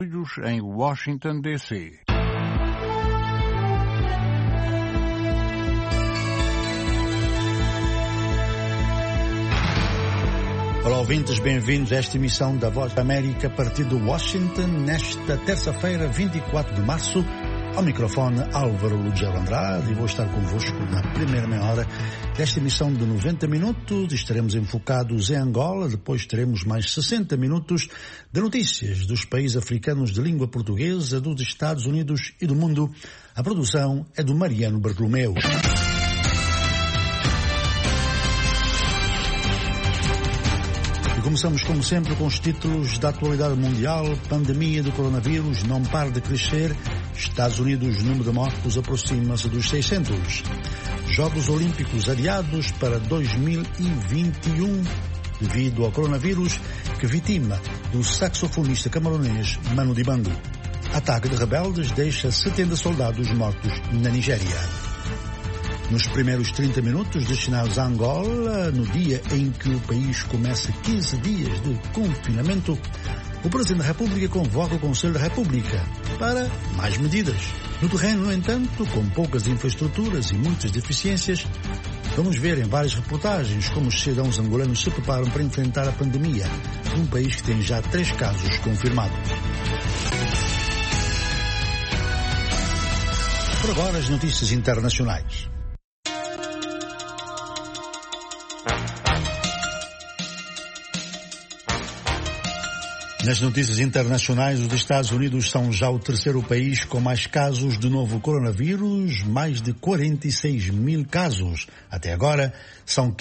em Washington, D.C. Olá, ouvintes, bem-vindos a esta emissão da Voz da América a partir de Washington, nesta terça-feira, 24 de março. Ao microfone, Álvaro Lugero Andrade, e vou estar convosco na primeira meia hora desta emissão de 90 minutos. Estaremos enfocados em Angola, depois teremos mais 60 minutos de notícias dos países africanos de língua portuguesa, dos Estados Unidos e do mundo. A produção é do Mariano Bartolomeu. E começamos, como sempre, com os títulos da atualidade mundial. Pandemia do coronavírus não para de crescer. Estados Unidos, o número de mortos aproxima-se dos 600. Jogos Olímpicos adiados para 2021 devido ao coronavírus que vitima do saxofonista camaronês Manu Dibango. Ataque de rebeldes deixa 70 soldados mortos na Nigéria. Nos primeiros 30 minutos destinados a Angola, no dia em que o país começa 15 dias de confinamento, o Presidente da República convoca o Conselho da República para mais medidas. No terreno, no entanto, com poucas infraestruturas e muitas deficiências, vamos ver em várias reportagens como os cidadãos angolanos se preparam para enfrentar a pandemia num país que tem já 3 casos confirmados. Por agora, as notícias internacionais. Nas notícias internacionais, os Estados Unidos são já o terceiro país com mais casos do novo coronavírus, mais de 46 mil casos. Até agora, são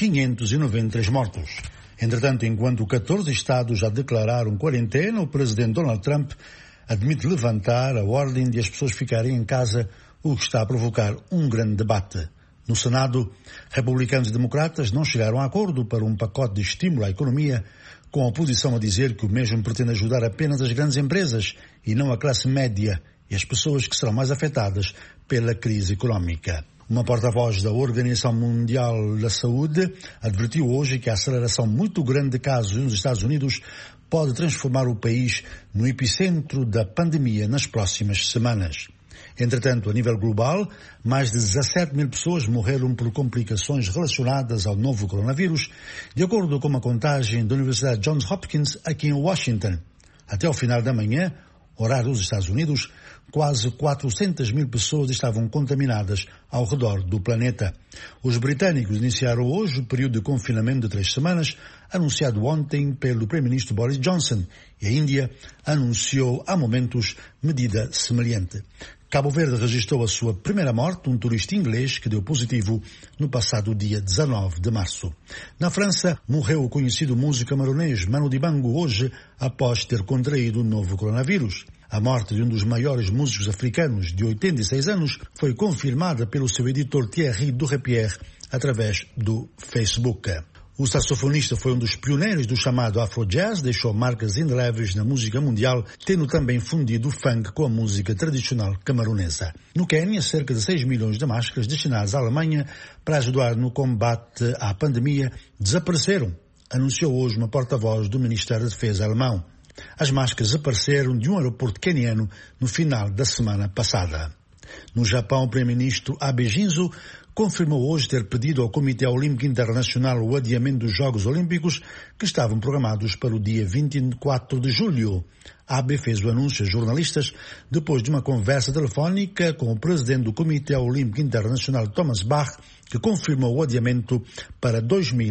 593 mortos. Entretanto, enquanto 14 estados já declararam quarentena, o presidente Donald Trump admite levantar a ordem de as pessoas ficarem em casa, o que está a provocar um grande debate. No Senado, republicanos e democratas não chegaram a acordo para um pacote de estímulo à economia, com a oposição a dizer que o mesmo pretende ajudar apenas as grandes empresas e não a classe média e as pessoas que serão mais afetadas pela crise económica. Uma porta-voz da Organização Mundial da Saúde advertiu hoje que a aceleração muito grande de casos nos Estados Unidos pode transformar o país no epicentro da pandemia nas próximas semanas. Entretanto, a nível global, mais de 17 mil pessoas morreram por complicações relacionadas ao novo coronavírus, de acordo com uma contagem da Universidade Johns Hopkins aqui em Washington. Até ao final da manhã, horário dos Estados Unidos, quase 400 mil pessoas estavam contaminadas ao redor do planeta. Os britânicos iniciaram hoje o período de confinamento de 3 semanas, anunciado ontem pelo Primeiro-Ministro Boris Johnson, e a Índia anunciou há momentos medida semelhante. Cabo Verde registrou a sua primeira morte, um turista inglês que deu positivo no passado dia 19 de março. Na França, morreu o conhecido músico camaronês Manu Dibango hoje após ter contraído o novo coronavírus. A morte de um dos maiores músicos africanos, de 86 anos, foi confirmada pelo seu editor Thierry Durepierre através do Facebook. O saxofonista foi um dos pioneiros do chamado Afro-Jazz, deixou marcas indeléveis na música mundial, tendo também fundido o funk com a música tradicional camaronesa. No Quênia, cerca de 6 milhões de máscaras destinadas à Alemanha para ajudar no combate à pandemia desapareceram, anunciou hoje uma porta-voz do Ministério da Defesa alemão. As máscaras desapareceram de um aeroporto queniano no final da semana passada. No Japão, o primeiro-ministro Abe Shinzo confirmou hoje ter pedido ao Comitê Olímpico Internacional o adiamento dos Jogos Olímpicos que estavam programados para o dia 24 de julho. Abe fez o anúncio a jornalistas depois de uma conversa telefónica com o presidente do Comitê Olímpico Internacional, Thomas Bach, que confirmou o adiamento para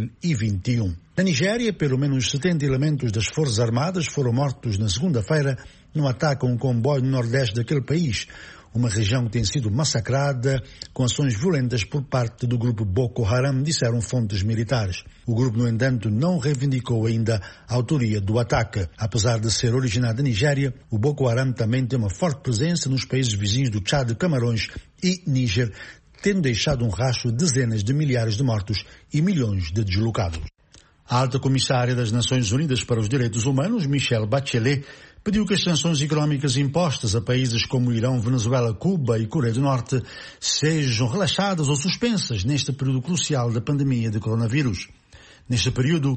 2021. Na Nigéria, pelo menos 70 elementos das Forças Armadas foram mortos na segunda-feira num ataque a um comboio no nordeste daquele país, uma região que tem sido massacrada com ações violentas por parte do grupo Boko Haram, disseram fontes militares. O grupo, no entanto, não reivindicou ainda a autoria do ataque. Apesar de ser originado da Nigéria, o Boko Haram também tem uma forte presença nos países vizinhos do Tchad, Camarões e Níger, tendo deixado um rastro de dezenas de milhares de mortos e milhões de deslocados. A alta comissária das Nações Unidas para os Direitos Humanos, Michelle Bachelet, pediu que as sanções económicas impostas a países como Irão, Venezuela, Cuba e Coreia do Norte sejam relaxadas ou suspensas neste período crucial da pandemia de coronavírus. Neste período,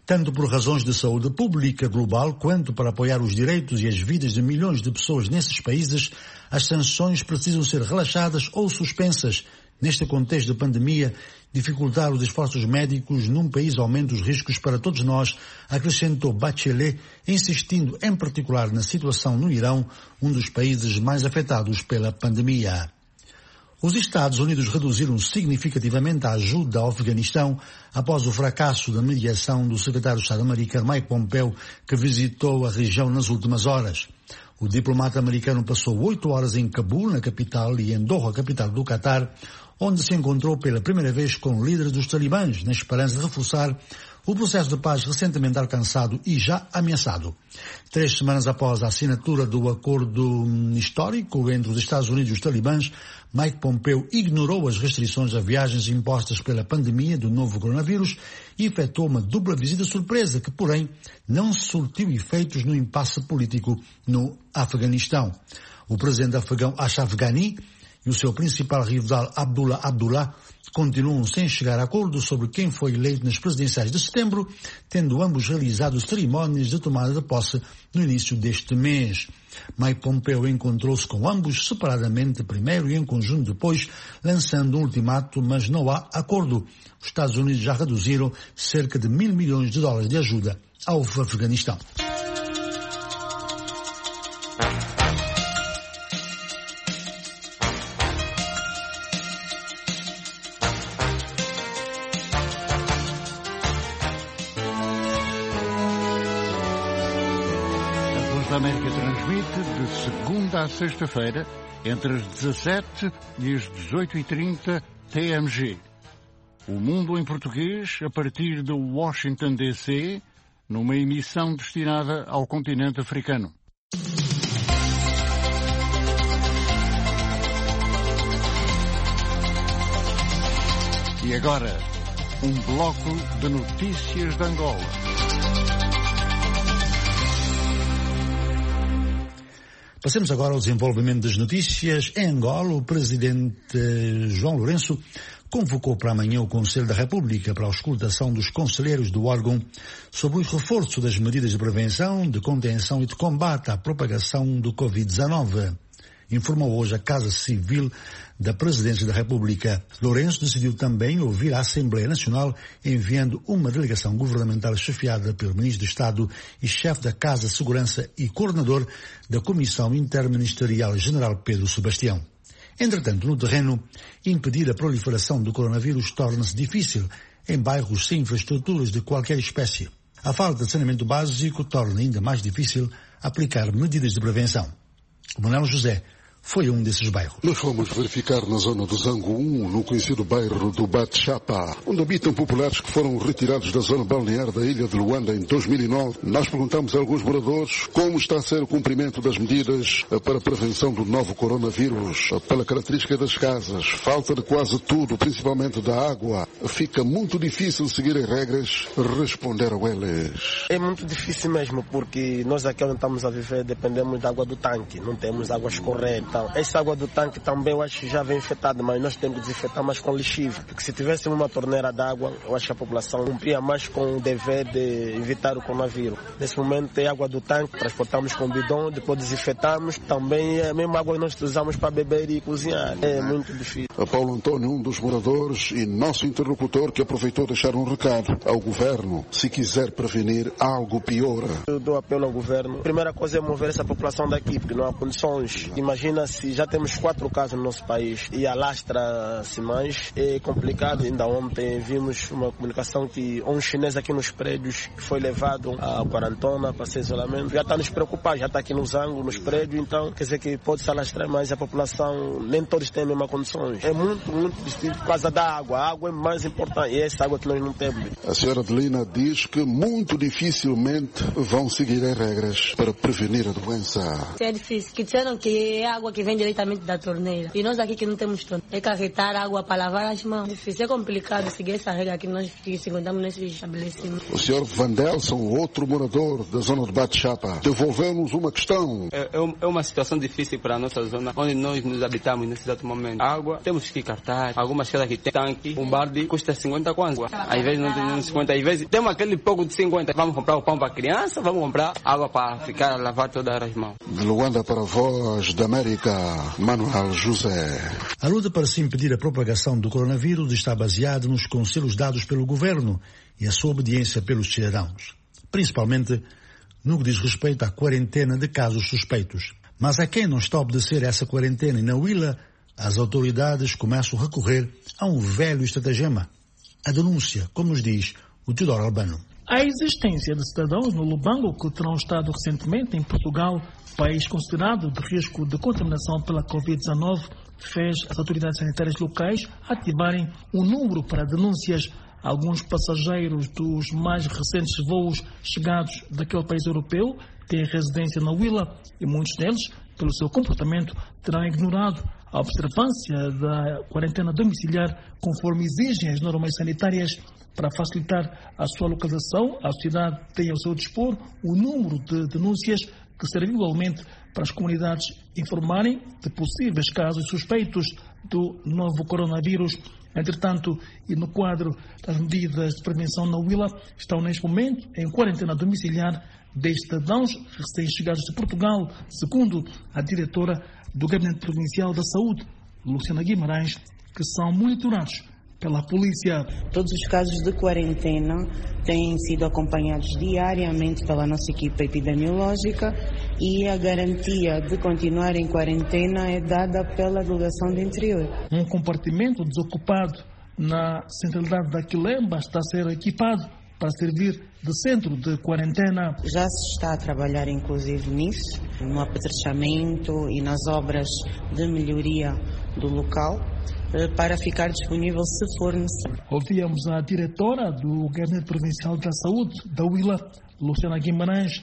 Tanto por razões de saúde pública global, quanto para apoiar os direitos e as vidas de milhões de pessoas nesses países, as sanções precisam ser relaxadas ou suspensas. Neste contexto de pandemia, dificultar os esforços médicos num país aumenta os riscos para todos nós, acrescentou Bachelet, insistindo em particular na situação no Irão, um dos países mais afetados pela pandemia. Os Estados Unidos reduziram significativamente a ajuda ao Afeganistão após o fracasso da mediação do secretário de Estado americano Mike Pompeo, que visitou a região nas últimas horas. O diplomata americano passou 8 horas em Cabul, na capital, e em Doha, capital do Catar, onde se encontrou pela primeira vez com líderes dos talibãs, na esperança de reforçar o processo de paz recentemente alcançado e já ameaçado. 3 semanas após a assinatura do acordo histórico entre os Estados Unidos e os talibãs, Mike Pompeo ignorou as restrições a viagens impostas pela pandemia do novo coronavírus e efetuou uma dupla visita surpresa que, porém, não surtiu efeitos no impasse político no Afeganistão. O presidente afegão Ashraf Ghani e o seu principal rival Abdullah continuam sem chegar a acordo sobre quem foi eleito nas presidenciais de setembro, tendo ambos realizado cerimónias de tomada de posse no início deste mês. Mike Pompeo encontrou-se com ambos separadamente primeiro e em conjunto depois, lançando um ultimato, mas não há acordo. Os Estados Unidos já reduziram cerca de $1.000 milhões de ajuda ao Afeganistão. A América transmite de segunda a sexta-feira, entre as 17 e as 18h30 TMG. O Mundo em Português, a partir de Washington, D.C., numa emissão destinada ao continente africano. E agora, um bloco de notícias de Angola. Passemos agora ao desenvolvimento das notícias. Em Angola, o presidente João Lourenço convocou para amanhã o Conselho da República para a auscultação dos conselheiros do órgão sobre o reforço das medidas de prevenção, de contenção e de combate à propagação do Covid-19. Informou hoje a Casa Civil da Presidência da República. Lourenço decidiu também ouvir a Assembleia Nacional, enviando uma delegação governamental chefiada pelo Ministro de Estado e chefe da Casa de Segurança e coordenador da Comissão Interministerial General Pedro Sebastião. Entretanto, no terreno, impedir a proliferação do coronavírus torna-se difícil em bairros sem infraestruturas de qualquer espécie. A falta de saneamento básico torna ainda mais difícil aplicar medidas de prevenção. Manuel José foi um desses bairros. Nós fomos verificar na zona do Zango 1, no conhecido bairro do Bate-Chapa, onde habitam populares que foram retirados da zona balnear da ilha de Luanda em 2009. Nós perguntamos a alguns moradores como está a ser o cumprimento das medidas para a prevenção do novo coronavírus. Pela característica das casas, falta de quase tudo, principalmente da água. Fica muito difícil seguir as regras, responderam eles. É muito difícil mesmo, porque nós aqui onde estamos a viver dependemos da água do tanque, não temos água a escorrer. Então, essa água do tanque também eu acho que já vem infectada, mas nós temos que desinfetar mais com lixívio. Porque se tivéssemos uma torneira d'água, eu acho que a população cumpria mais com o dever de evitar o coronavírus. Nesse momento é água do tanque, transportamos com bidão, depois desinfetamos. Também é a mesma água que nós usamos para beber e cozinhar. É muito difícil. A Paulo Antônio, um dos moradores e nosso interlocutor, que aproveitou deixar um recado ao governo. Se quiser prevenir, algo piora. Eu dou apelo ao governo. A primeira coisa é mover essa população daqui, porque não há condições. Imagina se já temos 4 casos no nosso país e alastra-se mais, é complicado. Ainda ontem vimos uma comunicação que um chinês aqui nos prédios foi levado à quarentena para ser isolamento. Já está nos preocupar, já está aqui no Zango, nos prédios, então quer dizer que pode se alastrar mais a população, nem todos têm as mesmas condições. É muito difícil por causa da água. A água é mais importante e é essa água que nós não temos. A senhora Adelina diz que muito dificilmente vão seguir as regras para prevenir a doença. É difícil, que disseram que é água que vem diretamente da torneira. E nós aqui que não temos torneira, é carregar água para lavar as mãos. Difícil, é complicado seguir essa regra que nós que encontramos nesse estabelecimento. O senhor Vandelson, outro morador da zona de Bate-Chapa, devolveu-nos uma questão. É uma situação difícil para a nossa zona, onde nós nos habitamos nesse exato momento. A água, temos que cartar. Algumas casas que tem tanque, um balde custa 50 kwanza. Às vezes não tem 50, às vezes temos aquele pouco de 50. Vamos comprar o pão para a criança, vamos comprar água para ficar a lavar todas as mãos. De Luanda para a Voz da América, Manuel José. A luta para se impedir a propagação do coronavírus está baseada nos conselhos dados pelo governo e a sua obediência pelos cidadãos, principalmente no que diz respeito à quarentena de casos suspeitos. Mas a quem não está a obedecer a essa quarentena e na Huila, as autoridades começam a recorrer a um velho estratagema, a denúncia, como nos diz o Teodoro Albano. A existência de cidadãos no Lubango que terão estado recentemente em Portugal, país considerado de risco de contaminação pela Covid-19, fez as autoridades sanitárias locais ativarem um número para denúncias. Alguns passageiros dos mais recentes voos chegados daquele país europeu têm residência na Huila e muitos deles, pelo seu comportamento, terão ignorado a observância da quarentena domiciliar conforme exigem as normas sanitárias. Para facilitar a sua localização, a sociedade tem ao seu dispor o número de denúncias que serve igualmente para as comunidades informarem de possíveis casos suspeitos do novo coronavírus. Entretanto, e no quadro das medidas de prevenção na Huila, estão neste momento em quarentena domiciliar 10 cidadãos recém-chegados de Portugal, segundo a diretora do Gabinete Provincial da Saúde, Luciana Guimarães, que são monitorados pela polícia. Todos os casos de quarentena têm sido acompanhados diariamente pela nossa equipa epidemiológica e a garantia de continuar em quarentena é dada pela Delegação do Interior. Um compartimento desocupado na centralidade da Quilemba está a ser equipado para servir de centro de quarentena. Já se está a trabalhar inclusive nisso, no apetrechamento e nas obras de melhoria do local, para ficar disponível se for necessário. Ouvíamos a diretora do Gabinete Provincial da Saúde, da Huila, Luciana Guimarães.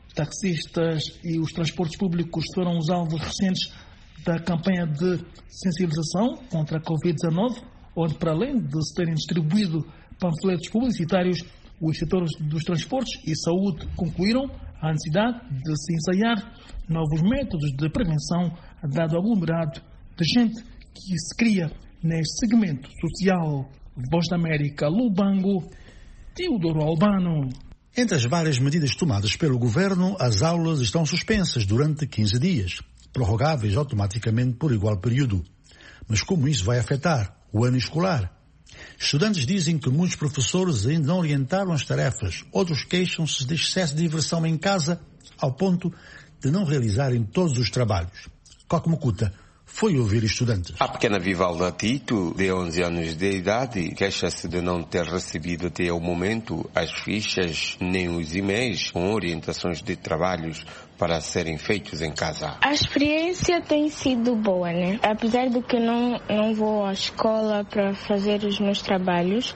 Taxistas e os transportes públicos foram os alvos recentes da campanha de sensibilização contra a Covid-19, onde, para além de se terem distribuído panfletos publicitários, os setores dos transportes e saúde concluíram a necessidade de se ensaiar novos métodos de prevenção, dado ao aglomerado de gente que se cria neste segmento social. Voz da América, Lubango, Teodoro Albano. Entre as várias medidas tomadas pelo governo, as aulas estão suspensas durante 15 dias, prorrogáveis automaticamente por igual período. Mas como isso vai afetar o ano escolar? Estudantes dizem que muitos professores ainda não orientaram as tarefas, outros queixam-se de excesso de diversão em casa, ao ponto de não realizarem todos os trabalhos. Coque Mucuta foi ouvir estudantes. A pequena Vivalda Tito, de 11 anos de idade, queixa-se de não ter recebido até ao momento as fichas nem os e-mails com orientações de trabalhos para serem feitos em casa. A experiência tem sido boa, né? Apesar de que não vou à escola para fazer os meus trabalhos,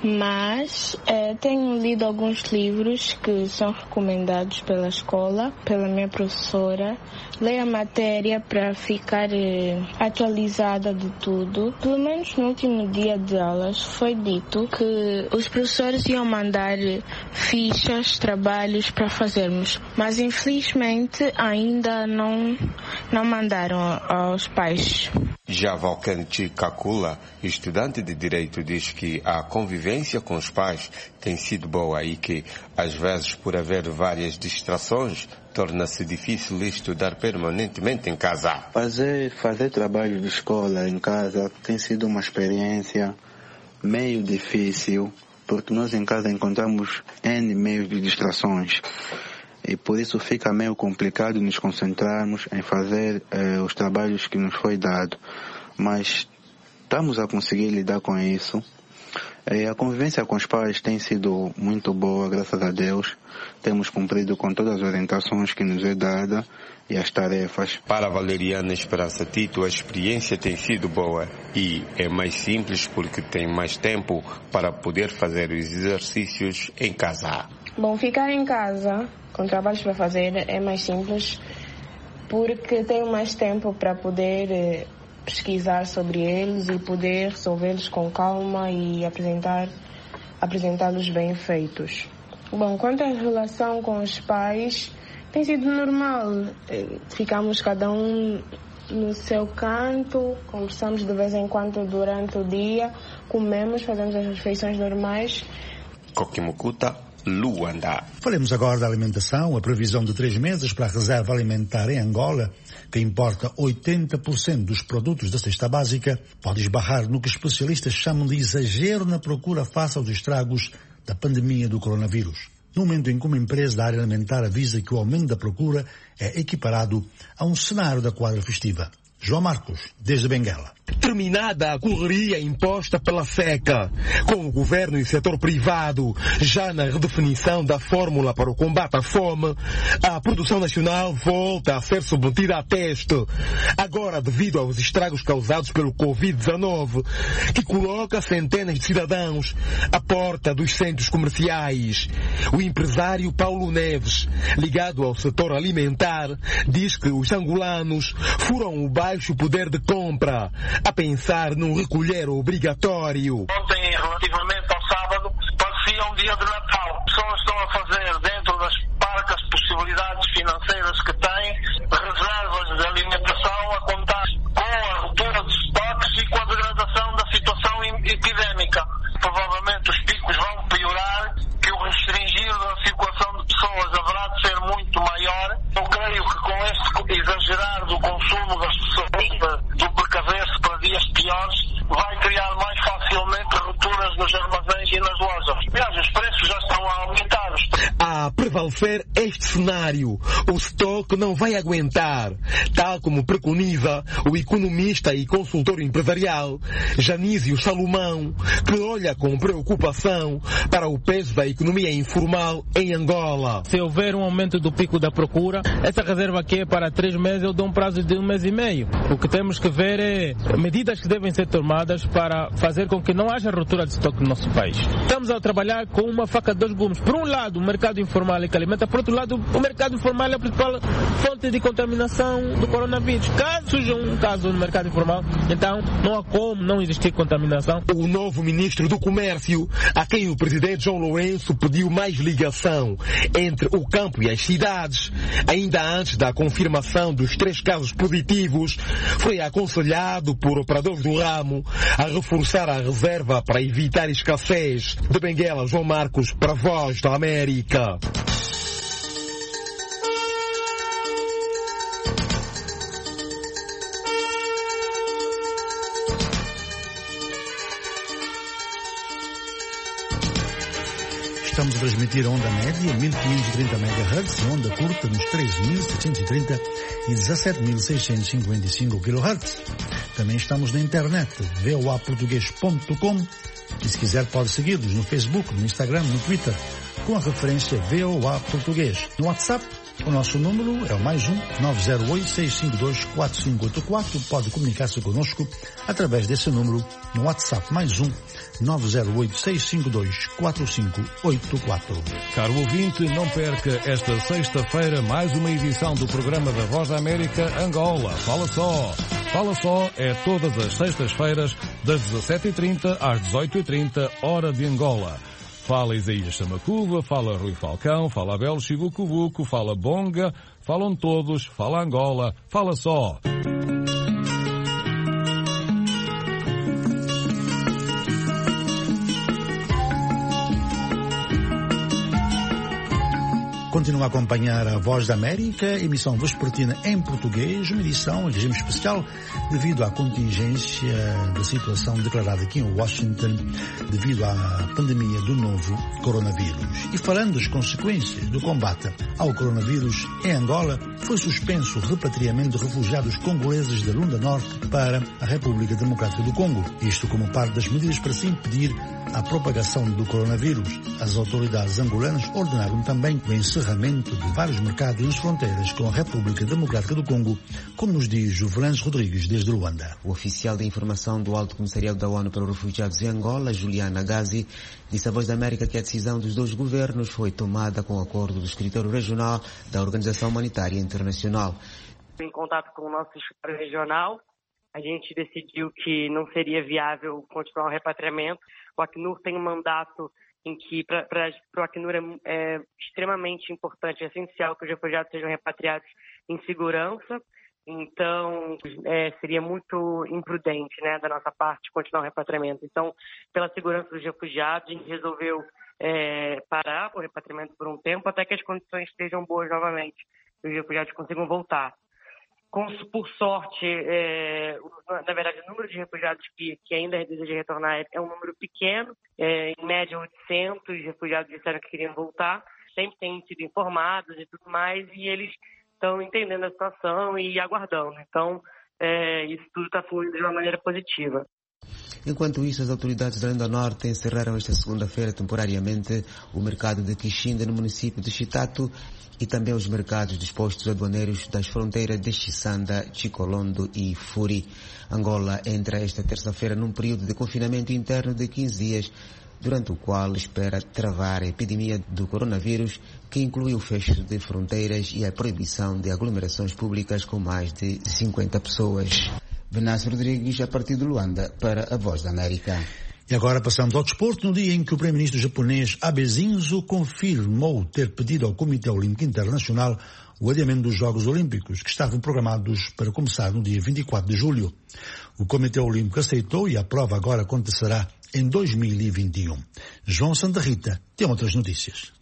mas tenho lido alguns livros que são recomendados pela escola, pela minha professora. Leio a matéria para ficar atualizada de tudo. Pelo menos no último dia de aulas foi dito que os professores iam mandar fichas, trabalhos para fazermos, mas infelizmente ainda não mandaram aos pais. Já Valcante Kakula, estudante de Direito, diz que a convivência com os pais tem sido boa e que, às vezes, por haver várias distrações, torna-se difícil estudar permanentemente em casa. Fazer trabalho de escola em casa tem sido uma experiência meio difícil, porque nós em casa encontramos N meios de distrações. E por isso fica meio complicado nos concentrarmos em fazer os trabalhos que nos foi dado. Mas estamos a conseguir lidar com isso. A convivência com os pais tem sido muito boa, graças a Deus. Temos cumprido com todas as orientações que nos é dada e as tarefas. Para a Valeriana Esperança Tito, a experiência tem sido boa e é mais simples porque tem mais tempo para poder fazer os exercícios em casa. Bom, ficar em casa com trabalhos para fazer é mais simples porque tenho mais tempo para poder pesquisar sobre eles e poder resolvê-los com calma e apresentá-los bem feitos. Bom, quanto à relação com os pais, tem sido normal. Ficamos cada um no seu canto, conversamos de vez em quando durante o dia, comemos, fazemos as refeições normais. Kokimukuta, Luanda. Falemos agora da alimentação. A previsão de 3 meses para a reserva alimentar em Angola, que importa 80% dos produtos da cesta básica, pode esbarrar no que especialistas chamam de exagero na procura face aos estragos da pandemia do coronavírus. No momento em que uma empresa da área alimentar avisa que o aumento da procura é equiparado a um cenário da quadra festiva. João Marcos, desde Benguela. Terminada a correria imposta pela seca, com o governo e o setor privado já na redefinição da fórmula para o combate à fome, a produção nacional volta a ser submetida a teste, agora devido aos estragos causados pelo Covid-19, que coloca centenas de cidadãos à porta dos centros comerciais. O empresário Paulo Neves, ligado ao setor alimentar, diz que os angolanos furam o baixo poder de compra, a pensar num recolher obrigatório. Ontem, relativamente ao sábado, parecia um dia de Natal. As pessoas estão a fazer, dentro das parcas possibilidades financeiras que têm, reservas de alimentação a contar com a ruptura de estoques e com a degradação da situação epidémica. Provavelmente os picos vão piorar, que o restringir da circulação de pessoas haverá de ser muito maior. Eu creio que com este exagerar do consumo das pessoas, do precaver-se para dias piores, vai criar mais facilmente rupturas nos armazéns e nas lojas. Aliás, os preços já estão a aumentar. A prevalecer este cenário, o estoque não vai aguentar, tal como preconiza o economista e consultor empresarial Janísio Salomão, que olha com preocupação para o peso da economia informal em Angola. Se houver um aumento do pico da procura, essa reserva aqui é para 3 meses, eu dou um prazo de 1 mês e meio. O que temos que ver é medidas que devem ser tomadas para fazer com que não haja ruptura de estoque no nosso país. Estamos a trabalhar com uma faca de 2 gumes. Por um lado, o mercado informal é que alimenta, por outro lado, o mercado informal é a principal fonte de contaminação do coronavírus. Caso surja um caso no mercado informal, então não há como não existir contaminação. O novo ministro do Comércio, a quem o presidente João Lourenço pediu mais ligação entre o campo e as cidades, ainda antes da confirmação dos 3 casos positivos, foi aconselhado por operadores do ramo a reforçar a reserva para evitar escassez. De Benguela, João Marcos, para a Voz da América. Estamos a transmitir a onda média 1530 MHz e onda curta nos 3730 e 17.655 kHz. Também estamos na internet, voaportugues.com, e se quiser pode seguir-nos no Facebook, no Instagram, no Twitter, com a referência VOA Português. No WhatsApp, o nosso número é o +1 908-652-4584. Pode comunicar-se conosco através desse número no WhatsApp, +1 908-652-4584. Caro ouvinte, não perca esta sexta-feira mais uma edição do programa da Voz da América Angola. Fala Só. Fala Só é todas as sextas-feiras das 17h30 às 18h30, hora de Angola. Fala Isaías Samacuva, fala Rui Falcão, fala Abel Chibucubuco, fala Bonga, falam todos, fala Angola, fala só. Continua a acompanhar a Voz da América, emissão vespertina em português, uma edição em regime especial devido à contingência da situação declarada aqui em Washington devido à pandemia do novo coronavírus. E falando das consequências do combate ao coronavírus em Angola, foi suspenso o repatriamento de refugiados congoleses da Lunda Norte para a República Democrática do Congo. Isto como parte das medidas para se impedir a propagação do coronavírus. As autoridades angolanas ordenaram também o encerramento de vários mercados nas fronteiras com a República Democrática do Congo, como nos diz Juvelange Rodrigues, desde Luanda. O oficial de informação do Alto Comissariado da ONU para os Refugiados em Angola, Juliana Gazi, disse à Voz da América que a decisão dos 2 governos foi tomada com o acordo do escritório regional da Organização Humanitária Internacional. Em contato com o nosso escritório regional, a gente decidiu que não seria viável continuar o repatriamento. O Acnur tem um mandato em que para o Acnur é extremamente importante, é essencial que os refugiados sejam repatriados em segurança. Então, seria muito imprudente, né, da nossa parte continuar o repatriamento. Então, pela segurança dos refugiados, a gente resolveu parar o repatriamento por um tempo até que as condições estejam boas novamente e os refugiados consigam voltar. Por sorte, na verdade, o número de refugiados que ainda desejam retornar é um número pequeno, em média 800 refugiados disseram que queriam voltar, sempre têm sido informados e tudo mais, e eles estão entendendo a situação e aguardando. Então, isso tudo está fluindo de uma maneira positiva. Enquanto isso, as autoridades da Lenda Norte encerraram esta segunda-feira temporariamente o mercado de Quixinda no município de Chitato e também os mercados dos postos aduaneiros das fronteiras de Xisanda, Chicolondo e Furi. Angola entra esta terça-feira num período de confinamento interno de 15 dias, durante o qual espera travar a epidemia do coronavírus, que inclui o fecho de fronteiras e a proibição de aglomerações públicas com mais de 50 pessoas. Venâncio Rodrigues, a partir de Luanda, para a Voz da América. E agora passamos ao desporto, no dia em que o primeiro-ministro japonês Abe Shinzo confirmou ter pedido ao Comitê Olímpico Internacional o adiamento dos Jogos Olímpicos, que estavam programados para começar no dia 24 de julho. O Comitê Olímpico aceitou e a prova agora acontecerá em 2021. João Santa Rita tem outras notícias.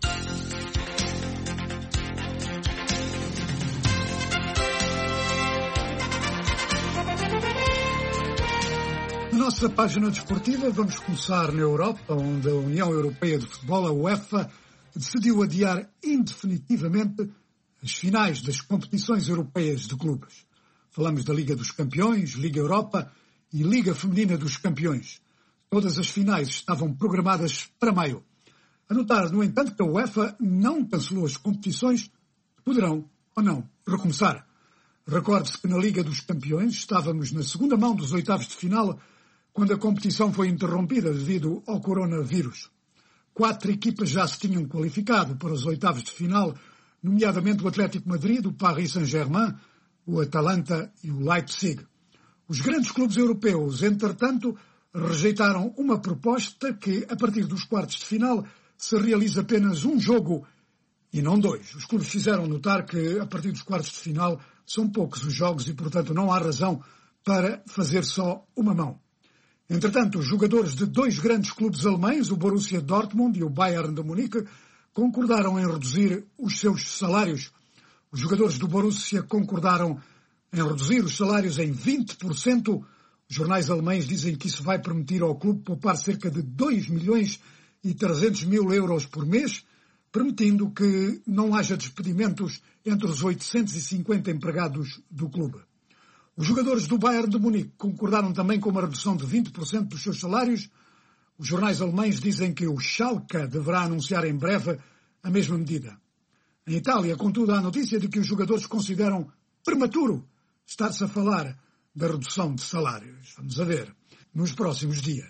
Na nossa página desportiva vamos começar na Europa, onde a União Europeia de Futebol, a UEFA, decidiu adiar indefinitivamente as finais das competições europeias de clubes. Falamos da Liga dos Campeões, Liga Europa e Liga Feminina dos Campeões. Todas as finais estavam programadas para maio. A notar, no entanto, que a UEFA não cancelou as competições que poderão ou não recomeçar. Recorde-se que na Liga dos Campeões estávamos na segunda mão dos oitavos de final, quando a competição foi interrompida devido ao coronavírus. 4 equipas já se tinham qualificado para os oitavos de final, nomeadamente o Atlético Madrid, o Paris Saint-Germain, o Atalanta e o Leipzig. Os grandes clubes europeus, entretanto, rejeitaram uma proposta que, a partir dos quartos de final, se realiza apenas um jogo e não 2. Os clubes fizeram notar que, a partir dos quartos de final, são poucos os jogos e, portanto, não há razão para fazer só uma mão. Entretanto, os jogadores de 2 grandes clubes alemães, o Borussia Dortmund e o Bayern de Munique, concordaram em reduzir os seus salários. Os jogadores do Borussia concordaram em reduzir os salários em 20%. Os jornais alemães dizem que isso vai permitir ao clube poupar cerca de 2.300.000 euros por mês, permitindo que não haja despedimentos entre os 850 empregados do clube. Os jogadores do Bayern de Munique concordaram também com uma redução de 20% dos seus salários. Os jornais alemães dizem que o Schalke deverá anunciar em breve a mesma medida. Em Itália, contudo, há a notícia de que os jogadores consideram prematuro estar-se a falar da redução de salários. Vamos a ver nos próximos dias.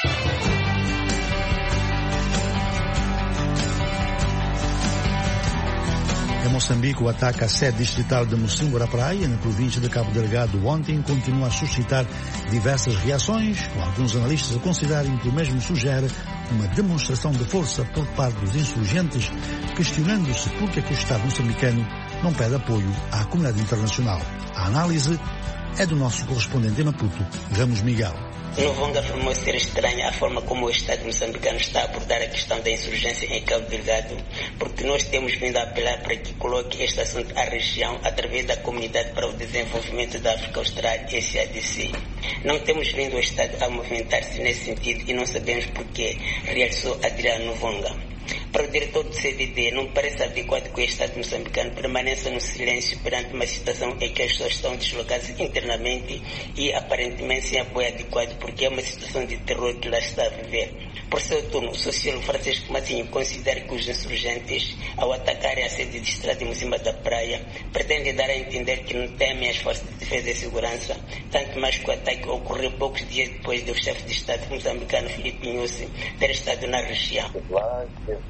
Em Moçambique, o ataque à sede distrital de Mocimboa Praia, na província de Cabo Delgado, ontem continua a suscitar diversas reações, com alguns analistas a considerarem que o mesmo sugere uma demonstração de força por parte dos insurgentes, questionando-se por que o Estado moçambicano não pede apoio à comunidade internacional. A análise é do nosso correspondente em Maputo, Ramos Miguel. Novonga afirmou ser estranha a forma como o Estado moçambicano está a abordar a questão da insurgência em Cabo Delgado, porque nós temos vindo a apelar para que coloque este assunto à região através da Comunidade para o Desenvolvimento da África Austral, SADC. Não temos vindo o Estado a movimentar-se nesse sentido e não sabemos porquê, realçou Adriano Novonga. Para o diretor do CDD, não parece adequado que o Estado moçambicano permaneça no silêncio perante uma situação em que as pessoas estão deslocadas internamente e aparentemente sem apoio adequado, porque é uma situação de terror que lá está a viver. Por seu turno, o sociólogo Francisco Matinho considera que os insurgentes, ao atacarem a sede distrital de Mocimboa da Praia, pretendem dar a entender que não temem as forças de defesa e segurança, tanto mais que o ataque ocorreu poucos dias depois do chefe de Estado moçambicano Filipe Nyusi ter estado na região.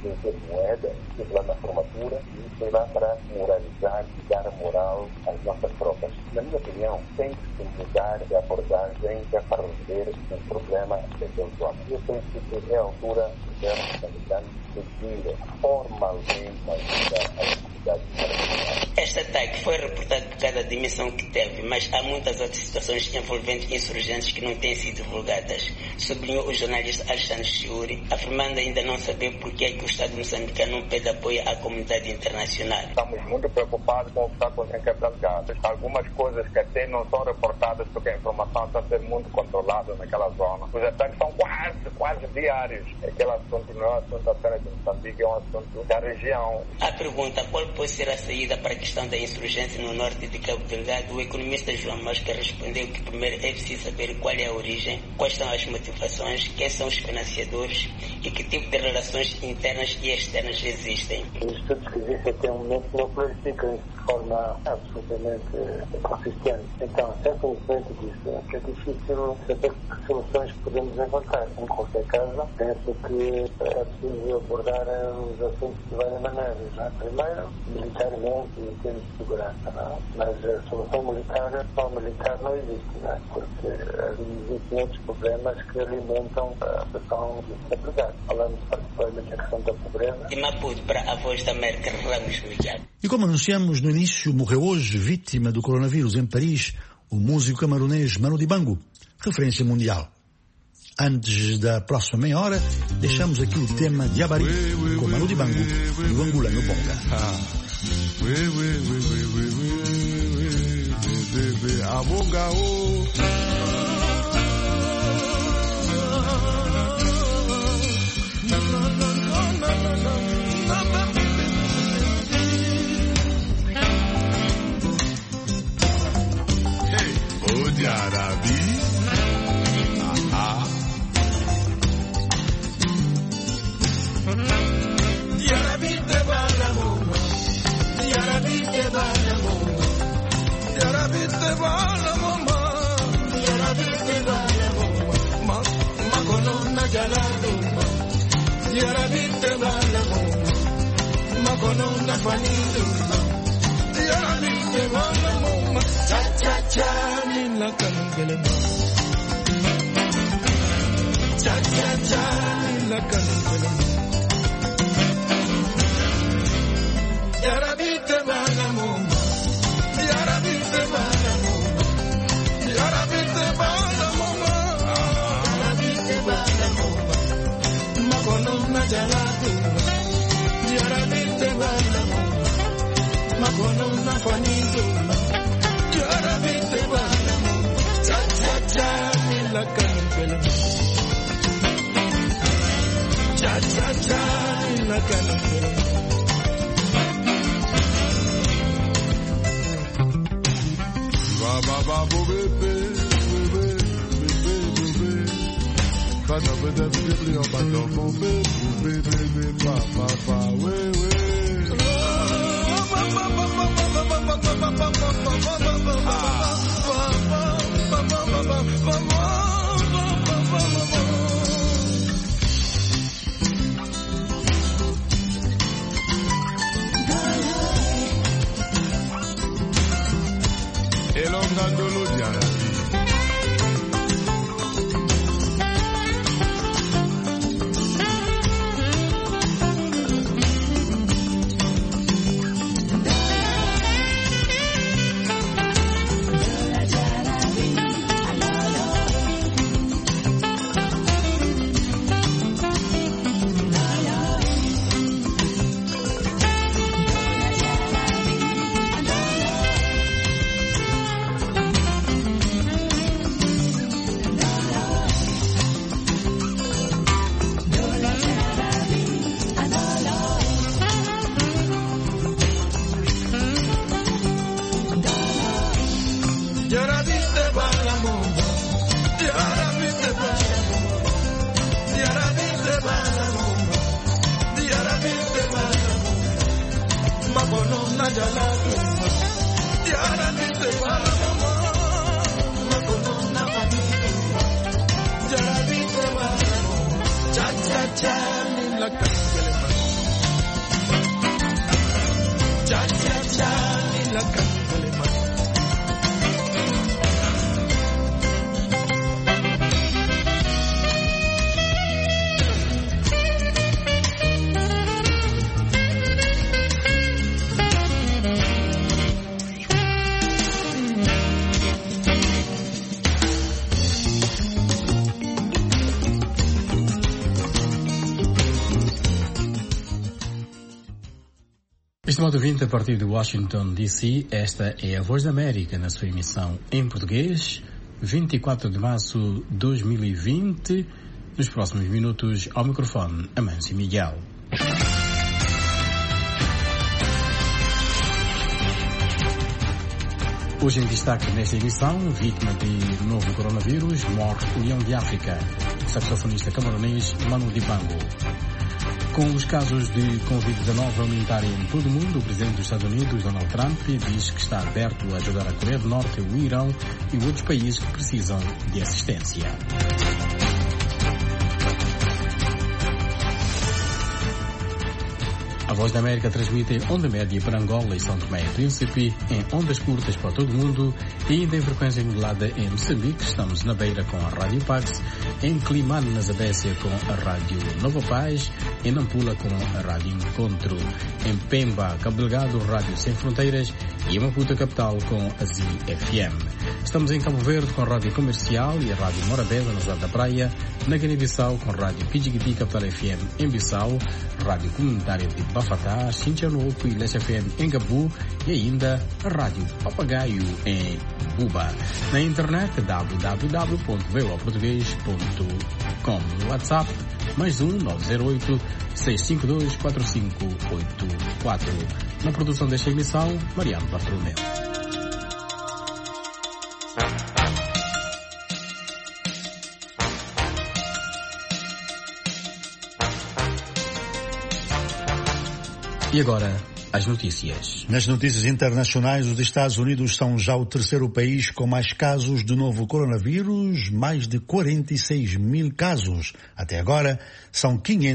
sem ter moeda, esteve lá na formatura e foi lá para moralizar e dar moral às nossas tropas. Na minha opinião, tem que se mudar de abordagem para resolver o problema daquele zona. Eu penso que é a altura do governo moçambicano decidir formalmente a atividade internacional. Este ataque foi reportado por cada dimensão que teve, mas há muitas outras situações envolvendo insurgentes que não têm sido divulgadas, sublinhou o jornalista Alexandre Chiuri, afirmando ainda não saber por que o Estado moçambicano não pede apoio à comunidade internacional. Estamos muito preocupados com o que está acontecendo em Cabo Delgado. Algumas coisas que até não são reportadas porque a informação está a ser muito controlada naquela zona. Os ataques são quase diários. Aquele assunto não é um assunto apenas de Moçambique, é um assunto da região. A pergunta qual pode ser a saída para a questão da insurgência no norte de Cabo Delgado, o economista João Mosca respondeu que primeiro é preciso saber qual é a origem, quais são as motivações, quem são os financiadores e que tipo de relações internas e externas existem. Os estudos que existem até o momento não clarificam de forma absolutamente consistente. Então, simplesmente disso, é difícil saber que soluções podemos encontrar. Em qualquer caso, penso que é preciso abordar os assuntos de várias maneiras. Primeiro, militarmente e em termos de segurança. Não? Mas a solução militar, só militar não existe, não? Porque existem outros problemas que alimentam a questão de estabilidade. Falamos particularmente da questão da pobreza. De Maputo para a Voz da América, Ramos Miguel. E como anunciamos no início, morreu hoje, vítima do coronavírus em Paris, o músico camaronês Manu Dibango, referência mundial. Antes da próxima meia hora, deixamos aqui o tema Diabari com Manu Dibango e o angolano Bonga. Diarabi, Diarabi te bala mama, Diarabi te bala mama, Diarabi te bala mama, Diarabi te bala mama, Makono jalado, Diarabi te bala mama, Makono na fanido, Diarabi te bala mama, cha cha cha ni la cangelema, cha cha cha ni la cangelema. Diarabi te bala mama, Diarabi te bala mama, Diarabi te bala mama, Diarabi te bala mama, Makono na jalado, Diarabi te bala mama, Makono na fanido, Diarabi te bala mama, cha cha cha ni la cangelema, cha cha cha ni la cangelema. Ba bo be be be be be ba da ba da be be ba da bo be be be ba ba ba we we ba ba ba ba ba ba ba ba ba elongando Diarabi. Cha cha cha ni la cangelema. Estimado ouvinte, a partir de Washington, D.C., esta é a Voz da América na sua emissão em português, 24 de março de 2020. Nos próximos minutos, ao microfone, Amâncio Miguel. Hoje em destaque nesta emissão, vítima de novo coronavírus, morre o Leão de África, o saxofonista camaronês Manu Dibango. Com os casos de Covid-19 a aumentarem em todo o mundo, o presidente dos Estados Unidos, Donald Trump, diz que está aberto a ajudar a Coreia do Norte, o Irão e outros países que precisam de assistência. A Voz da América transmite em onda média para Angola e São Tomé e Príncipe, em ondas curtas para todo o mundo e ainda em frequência modulada em Moçambique. Estamos na Beira com a Rádio Pax, em Climane, na Zabécia, com a Rádio Nova Paz, em Nampula com a Rádio Encontro, em Pemba, Cabo Delgado, Rádio Sem Fronteiras e em Maputo, capital, com a ZFM. Estamos em Cabo Verde com a Rádio Comercial e a Rádio Morabeza, na cidade da Praia, na Guiné-Bissau com a Rádio Pidjigiti, capital FM em Bissau, Rádio Comunitária de Bafatá, Xintianopo e Leste FM em Gabu e ainda a Rádio Papagaio em Buba. Na internet www.voaportugues.com. No WhatsApp mais 908-652-4584. Na produção desta emissão, Mariano Bartolomeu. E agora, as notícias. Nas notícias internacionais, os Estados Unidos são já o terceiro país com mais casos de novo coronavírus, mais de 46 mil casos. Até agora, são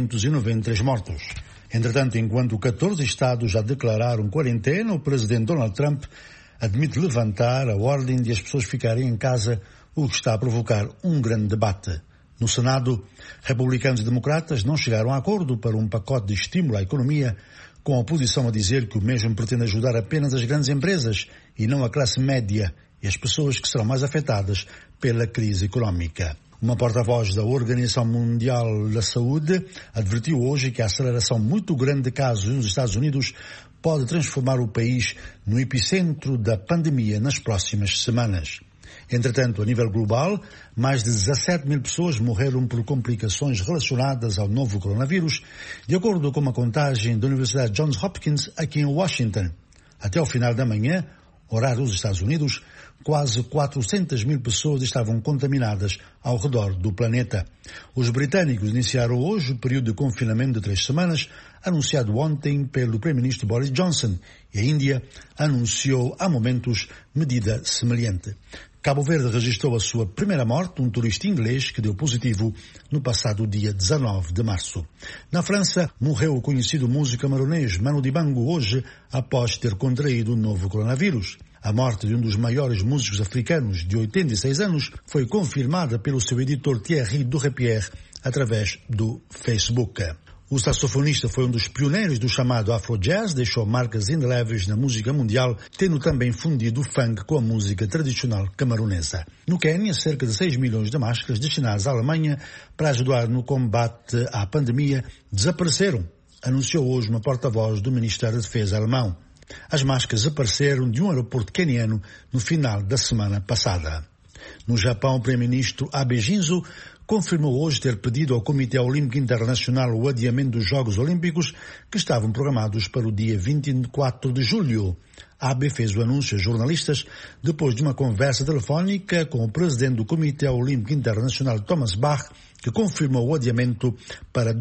593 mortos. Entretanto, enquanto 14 estados já declararam quarentena, o presidente Donald Trump admite levantar a ordem de as pessoas ficarem em casa, o que está a provocar um grande debate. No Senado, republicanos e democratas não chegaram a acordo para um pacote de estímulo à economia, com a oposição a dizer que o mesmo pretende ajudar apenas as grandes empresas e não a classe média e as pessoas que serão mais afetadas pela crise económica. Uma porta-voz da Organização Mundial da Saúde advertiu hoje que a aceleração muito grande de casos nos Estados Unidos pode transformar o país no epicentro da pandemia nas próximas semanas. Entretanto, a nível global, mais de 17 mil pessoas morreram por complicações relacionadas ao novo coronavírus, de acordo com uma contagem da Universidade Johns Hopkins aqui em Washington. Até ao final da manhã, horário dos Estados Unidos, quase 400 mil pessoas estavam contaminadas ao redor do planeta. Os britânicos iniciaram hoje o período de confinamento de 3 semanas, anunciado ontem pelo Primeiro-Ministro Boris Johnson, e a Índia anunciou há momentos medida semelhante. Cabo Verde registrou a sua primeira morte, um turista inglês que deu positivo no passado dia 19 de março. Na França, morreu o conhecido músico camaronês Manu Dibango hoje após ter contraído o novo coronavírus. A morte de um dos maiores músicos africanos, de 86 anos, foi confirmada pelo seu editor Thierry Durepierre através do Facebook. O saxofonista foi um dos pioneiros do chamado Afro-Jazz, deixou marcas indeléveis na música mundial, tendo também fundido o funk com a música tradicional camaronesa. No Quênia, cerca de 6 milhões de máscaras destinadas à Alemanha para ajudar no combate à pandemia desapareceram, anunciou hoje uma porta-voz do Ministério da Defesa alemão. As máscaras desapareceram de um aeroporto queniano no final da semana passada. No Japão, o primeiro-ministro Abe Shinzo confirmou hoje ter pedido ao Comitê Olímpico Internacional o adiamento dos Jogos Olímpicos que estavam programados para o dia 24 de julho. Abe fez o anúncio a jornalistas depois de uma conversa telefónica com o presidente do Comitê Olímpico Internacional, Thomas Bach, que confirmou o adiamento para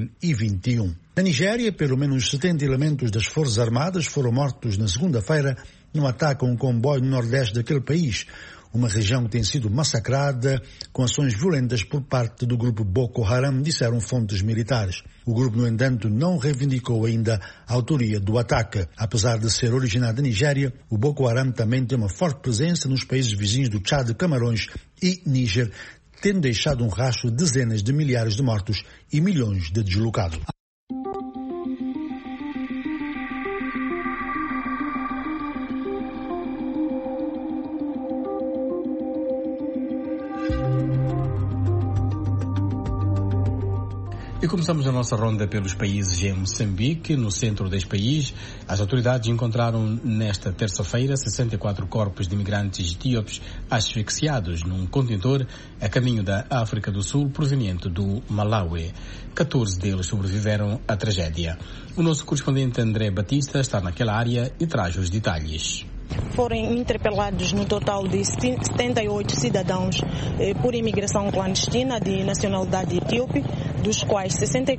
2021. Na Nigéria, pelo menos 70 elementos das Forças Armadas foram mortos na segunda-feira num ataque a um comboio no nordeste daquele país, uma região que tem sido massacrada com ações violentas por parte do grupo Boko Haram, disseram fontes militares. O grupo, no entanto, não reivindicou ainda a autoria do ataque. Apesar de ser originado da Nigéria, o Boko Haram também tem uma forte presença nos países vizinhos do Tchad, Camarões e Níger, tendo deixado um rastro de dezenas de milhares de mortos e milhões de deslocados. E começamos a nossa ronda pelos países em Moçambique. No centro deste país, as autoridades encontraram nesta terça-feira 64 corpos de imigrantes etíopes asfixiados num contentor a caminho da África do Sul proveniente do Malawi. 14 deles sobreviveram à tragédia. O nosso correspondente André Batista está naquela área e traz os detalhes. Foram interpelados no total de 78 cidadãos por imigração clandestina de nacionalidade etíope, dos quais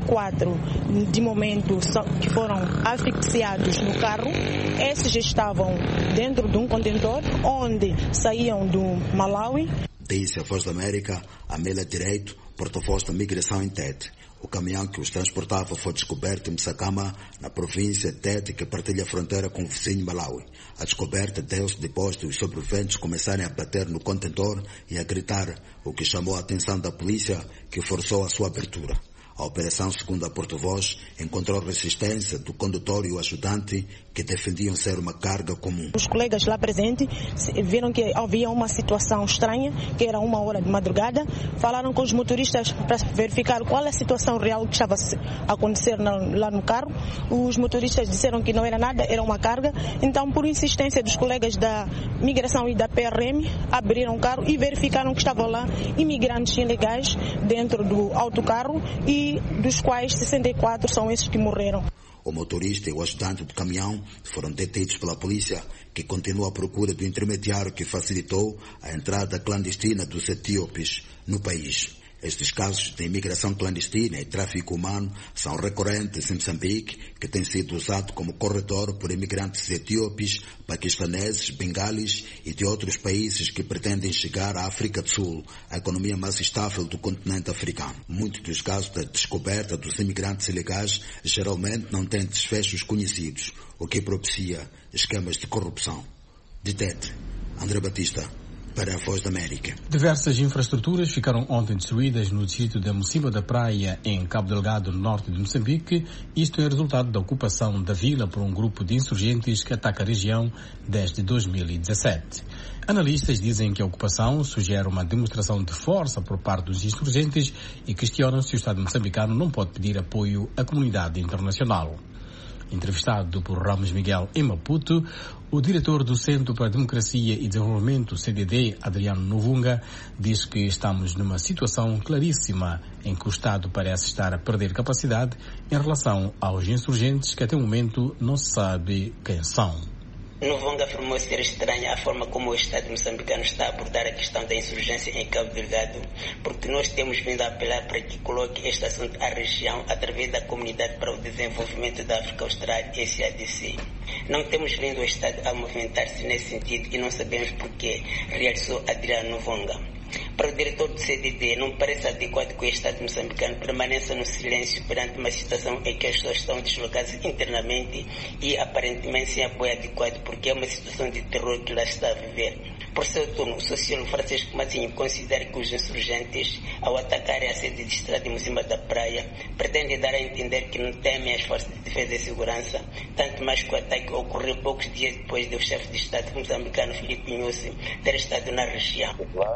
64 de momento que foram asfixiados no carro. Esses estavam dentro de um contentor onde saíam do Malawi. Disse a Voz da América, Amélia Direito, porta-voz da migração em Tete. O caminhão que os transportava foi descoberto em Msakama, na província de Tete, que partilha a fronteira com o vizinho Malawi. A descoberta deu-se depois de os sobreviventes começarem a bater no contentor e a gritar, o que chamou a atenção da polícia, que forçou a sua abertura. A operação, segundo a porta-voz, encontrou resistência do condutor e o ajudante, que defendiam ser uma carga comum. Os colegas lá presentes viram que havia uma situação estranha, que era 1h de madrugada. Falaram com os motoristas para verificar qual é a situação real que estava a acontecer lá no carro. Os motoristas disseram que não era nada, era uma carga. Então, por insistência dos colegas da migração e da PRM, abriram o carro e verificaram que estavam lá imigrantes ilegais dentro do autocarro, e dos quais 64 são esses que morreram. O motorista e o ajudante do caminhão foram detidos pela polícia, que continua à procura do intermediário que facilitou a entrada clandestina dos etíopes no país. Estes casos de imigração clandestina e tráfico humano são recorrentes em Moçambique, que tem sido usado como corredor por imigrantes etíopes, paquistaneses, bengalis e de outros países que pretendem chegar à África do Sul, a economia mais estável do continente africano. Muitos dos casos da descoberta dos imigrantes ilegais geralmente não têm desfechos conhecidos, o que propicia esquemas de corrupção. De Tete, André Batista, para a Voz da América. Diversas infraestruturas ficaram ontem destruídas no distrito da Mocimba da Praia, em Cabo Delgado, no norte de Moçambique. Isto é resultado da ocupação da vila por um grupo de insurgentes que ataca a região desde 2017. Analistas dizem que a ocupação sugere uma demonstração de força por parte dos insurgentes e questionam se o Estado moçambicano não pode pedir apoio à comunidade internacional. Entrevistado por Ramos Miguel em Maputo, o diretor do Centro para a Democracia e Desenvolvimento, CDD, Adriano Novunga, diz que estamos numa situação claríssima em que o Estado parece estar a perder capacidade em relação aos insurgentes que até o momento não se sabe quem são. Novunga afirmou ser estranha a forma como o Estado moçambicano está a abordar a questão da insurgência em Cabo Delgado, porque nós temos vindo a apelar para que coloque este assunto à região através da Comunidade para o Desenvolvimento da África Austral, SADC. Não temos vindo o Estado a movimentar-se nesse sentido e não sabemos porquê, realçou Adriano Novunga. Para o diretor do CDD, não parece adequado que o Estado moçambicano permaneça no silêncio perante uma situação em que as pessoas estão deslocadas internamente e aparentemente sem apoio adequado, porque é uma situação de terror que lá está a viver. Por seu turno, o sociólogo Francisco Matinho considera que os insurgentes, ao atacarem a sede de Estrada de Mocimba da Praia, pretendem dar a entender que não temem as forças de defesa e segurança, tanto mais que o ataque ocorreu poucos dias depois do chefe de Estado moçambicano Filipe Nyusi ter estado na região.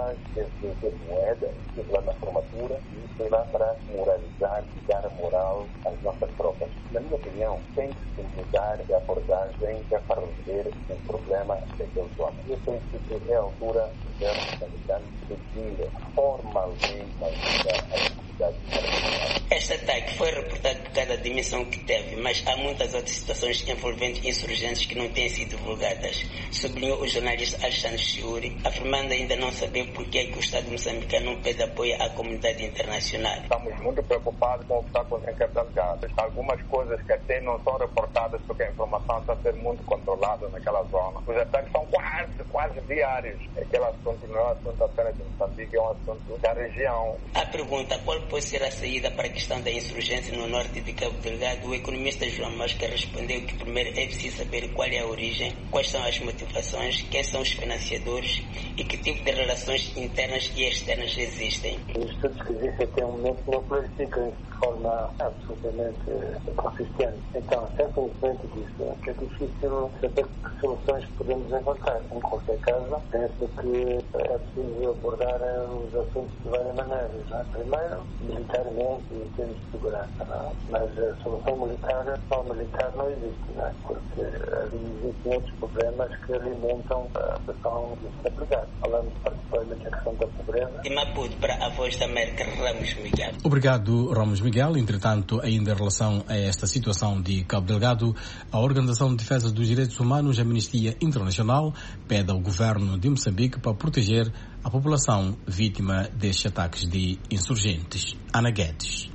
Moeda, lá na formatura, e foi lá para moralizar e dar moral às nossas tropas. Na minha opinião, tem que se mudar de abordagem para resolver o problema daqueles homens. Eu penso que é a altura do governo moçambicano pedir formalmente ajuda à comunidade internacional. Este ataque foi reportado por cada dimensão que teve, mas há muitas outras situações envolvendo insurgentes que não têm sido divulgadas, sublinhou o jornalista Alexandre Chiuri, afirmando ainda não saber por que o Estado moçambicano não pede apoio à comunidade internacional. Estamos muito preocupados com o que está acontecendo em Cabo Delgado. Algumas coisas que até não são reportadas porque a informação está a ser muito controlada naquela zona. Os ataques são quase diários. Aquele assunto não é um assunto apenas de Moçambique, é um assunto da região. A pergunta qual pode ser a saída para a questão da insurgência no norte de Cabo Delgado, o economista João Mosca respondeu que primeiro é preciso saber qual é a origem, quais são as motivações, quem são os financiadores e que tipo de relações internas e externas existem. Os estudos que existem até o momento não clarificam de forma absolutamente consistente. Então, sem conhecimento disso, é difícil saber que soluções podemos encontrar. Em qualquer caso, penso que é preciso abordar os assuntos de várias maneiras. Primeiro, militarmente em termos de segurança, não é? Mas a solução militar, só militar não existe, não é? Porque existem outros problemas que alimentam a questão de estabilidade. Falamos particularmente da questão da pobreza. De Maputo para a Voz da América, Ramos Miguel. Obrigado, Ramos Miguel. Entretanto, ainda em relação a esta situação de Cabo Delgado, a Organização de Defesa dos Direitos Humanos, a Amnistia Internacional, pede ao governo de Moçambique para proteger a população vítima destes ataques de insurgentes. Ana Guedes.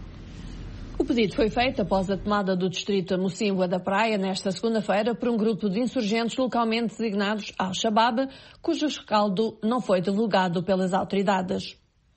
O pedido foi feito após a tomada do distrito Mocímboa da Praia nesta segunda-feira por um grupo de insurgentes localmente designados Al-Shabaab, cujo rescaldo não foi divulgado pelas autoridades.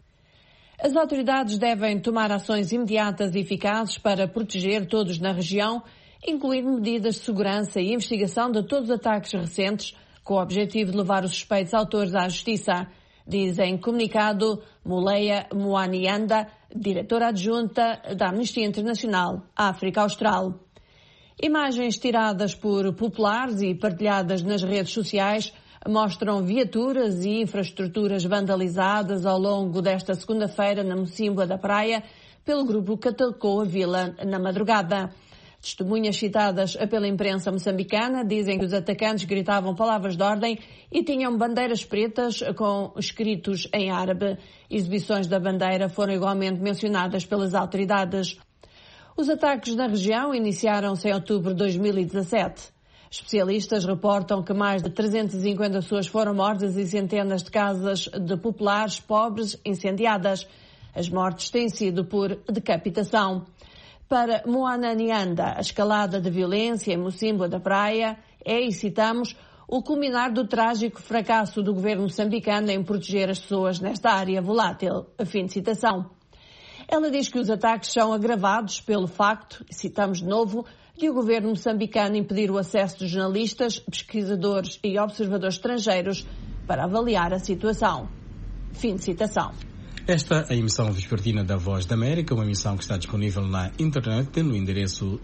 As autoridades devem tomar ações imediatas e eficazes para proteger todos na região, incluindo medidas de segurança e investigação de todos os ataques recentes, com o objetivo de levar os suspeitos autores à justiça, diz em comunicado Muleia Moanianda, diretora adjunta da Amnistia Internacional África Austral. Imagens tiradas por populares e partilhadas nas redes sociais mostram viaturas e infraestruturas vandalizadas ao longo desta segunda-feira na Mocímboa da Praia pelo grupo que atacou a vila na madrugada. Testemunhas citadas pela imprensa moçambicana dizem que os atacantes gritavam palavras de ordem e tinham bandeiras pretas com escritos em árabe. Exibições da bandeira foram igualmente mencionadas pelas autoridades. Os ataques na região iniciaram-se em outubro de 2017. Especialistas reportam que mais de 350 pessoas foram mortas e centenas de casas de populares pobres incendiadas. As mortes têm sido por decapitação. Para Moana Nianda, a escalada de violência em Mocímboa da Praia é, e citamos, o culminar do trágico fracasso do governo moçambicano em proteger as pessoas nesta área volátil. Fim de citação. Ela diz que os ataques são agravados pelo facto, e citamos de novo, de o governo moçambicano impedir o acesso de jornalistas, pesquisadores e observadores estrangeiros para avaliar a situação. Fim de citação. Esta é a emissão vespertina da Voz da América, uma emissão que está disponível na internet no endereço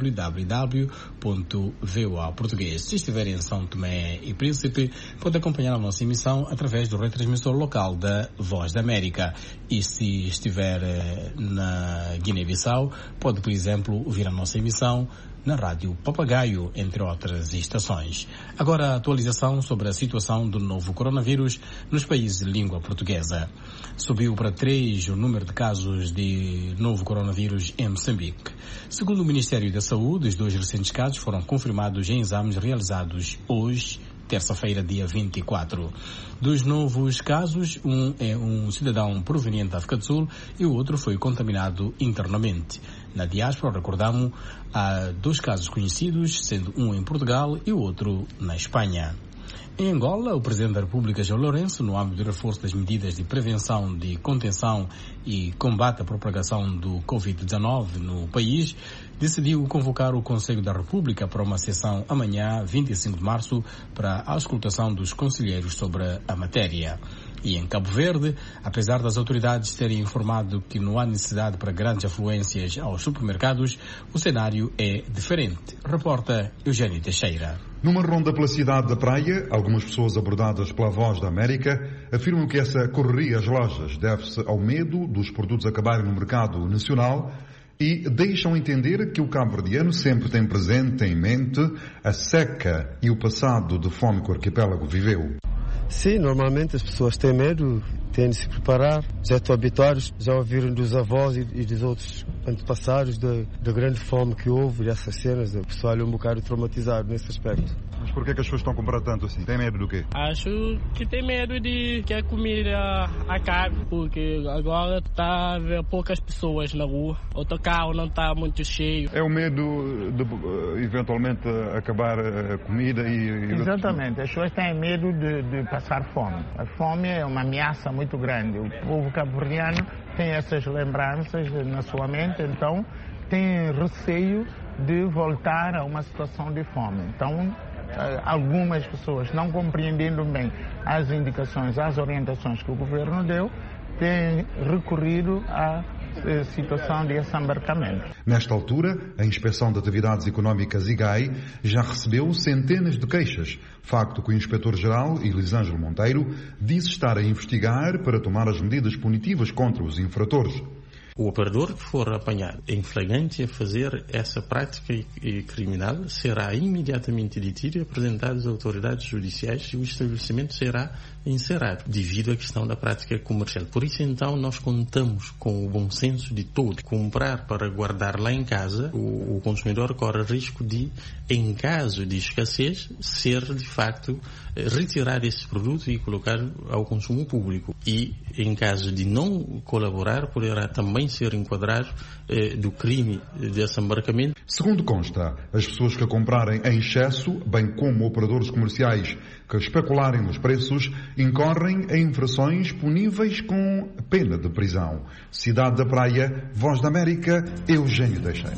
www.voaportuguês. Se estiver em São Tomé e Príncipe, pode acompanhar a nossa emissão através do retransmissor local da Voz da América. E se estiver na Guiné-Bissau, pode, por exemplo, ouvir a nossa emissão na Rádio Papagaio, entre outras estações. Agora a atualização sobre a situação do novo coronavírus nos países de língua portuguesa. Subiu para 3 o número de casos de novo coronavírus em Moçambique. Segundo o Ministério da Saúde, os 2 recentes casos foram confirmados em exames realizados hoje, terça-feira, dia 24. Dos novos casos, um é um cidadão proveniente da África do Sul e o outro foi contaminado internamente. Na diáspora, recordamos, há 2 casos conhecidos, sendo um em Portugal e o outro na Espanha. Em Angola, o Presidente da República, João Lourenço, no âmbito do reforço das medidas de prevenção, de contenção e combate à propagação do Covid-19 no país, decidiu convocar o Conselho da República para uma sessão amanhã, 25 de março, para a auscultação dos conselheiros sobre a matéria. E em Cabo Verde, apesar das autoridades terem informado que não há necessidade para grandes afluências aos supermercados, o cenário é diferente. Reporta Eugênio Teixeira. Numa ronda pela cidade da Praia, algumas pessoas abordadas pela Voz da América afirmam que essa correria às lojas deve-se ao medo dos produtos acabarem no mercado nacional e deixam entender que o cabo-verdiano sempre tem presente em mente a seca e o passado de fome que o arquipélago viveu. Sim, normalmente as pessoas têm medo, têm de se preparar, já estão habituados, já ouviram dos avós e dos outros antepassados da grande fome que houve, dessas cenas, o pessoal é um bocado traumatizado nesse aspecto. Mas porquê que as pessoas estão a comprar tanto assim? Tem medo do quê? Acho que tem medo de que a comida acabe, porque agora está a haver poucas pessoas na rua, o autocarro não está muito cheio. É o medo de eventualmente acabar a comida e... Exatamente, as pessoas têm medo de passar fome. A fome é uma ameaça muito grande. O povo cabo-verdiano tem essas lembranças na sua mente, então tem receio de voltar a uma situação de fome. Então, algumas pessoas, não compreendendo bem as indicações, as orientações que o governo deu, têm recorrido à situação de assambarcamento. Nesta altura, a Inspeção de Atividades Económicas IGAI já recebeu centenas de queixas, facto que o Inspetor-Geral, Elisângelo Monteiro, disse estar a investigar para tomar as medidas punitivas contra os infratores. O operador que for apanhado em flagrante a fazer essa prática criminal será imediatamente detido e apresentado às autoridades judiciais e o estabelecimento será encerrado devido à questão da prática comercial. Por isso, então, nós contamos com o bom senso de todos. Comprar para guardar lá em casa, o consumidor corre risco de, em caso de escassez, ser, de facto, retirar esse produto e colocar ao consumo público. E, em caso de não colaborar, poderá também ser enquadrado do crime desse embarcamento. Segundo consta, as pessoas que comprarem em excesso, bem como operadores comerciais que especularem nos preços, incorrem em infrações puníveis com pena de prisão. Cidade da Praia, Voz da América, Eugênio Teixeira.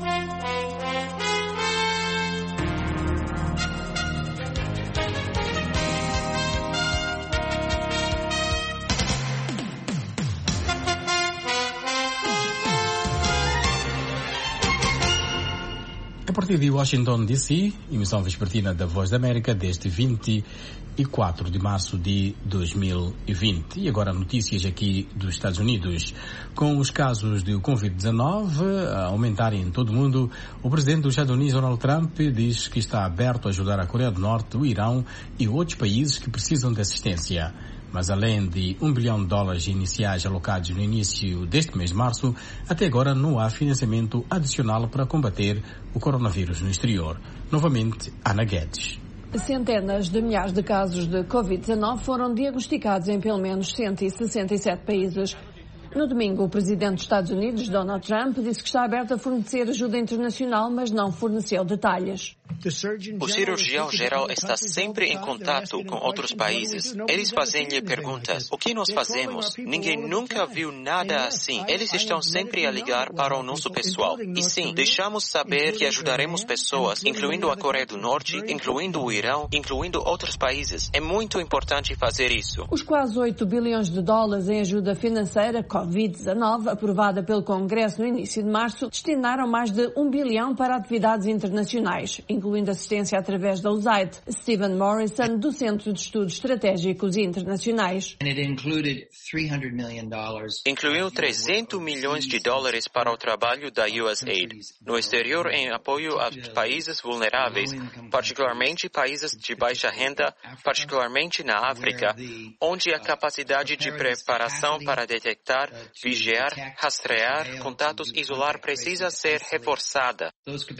A partir de Washington, D.C., emissão vespertina da Voz da América desde 24 de março de 2020. E agora notícias aqui dos Estados Unidos. Com os casos de Covid-19 a aumentarem em todo o mundo, o presidente dos Estados Unidos, Donald Trump, diz que está aberto a ajudar a Coreia do Norte, o Irão e outros países que precisam de assistência. Mas além de $1 bilhão iniciais alocados no início deste mês de março, até agora não há financiamento adicional para combater o coronavírus no exterior. Novamente, Ana Guedes. Centenas de milhares de casos de Covid-19 foram diagnosticados em pelo menos 167 países. No domingo, o presidente dos Estados Unidos, Donald Trump, disse que está aberto a fornecer ajuda internacional, mas não forneceu detalhes. O cirurgião-geral está sempre em contato com outros países. Eles fazem-lhe perguntas. O que nós fazemos? Ninguém nunca viu nada assim. Eles estão sempre a ligar para o nosso pessoal. E sim, deixamos saber que ajudaremos pessoas, incluindo a Coreia do Norte, incluindo o Irão, incluindo outros países. É muito importante fazer isso. Os quase $8 bilhões em ajuda financeira Covid-19, aprovada pelo Congresso no início de março, destinaram mais de $1 bilhão para atividades internacionais, incluindo assistência através da USAID. Stephen Morrison, do Centro de Estudos Estratégicos e Internacionais. Incluiu $300 milhões para o trabalho da USAID no exterior em apoio a países vulneráveis, particularmente países de baixa renda, particularmente na África, onde a capacidade de preparação para detectar, vigiar, rastrear, contatos e isolar precisa ser reforçada.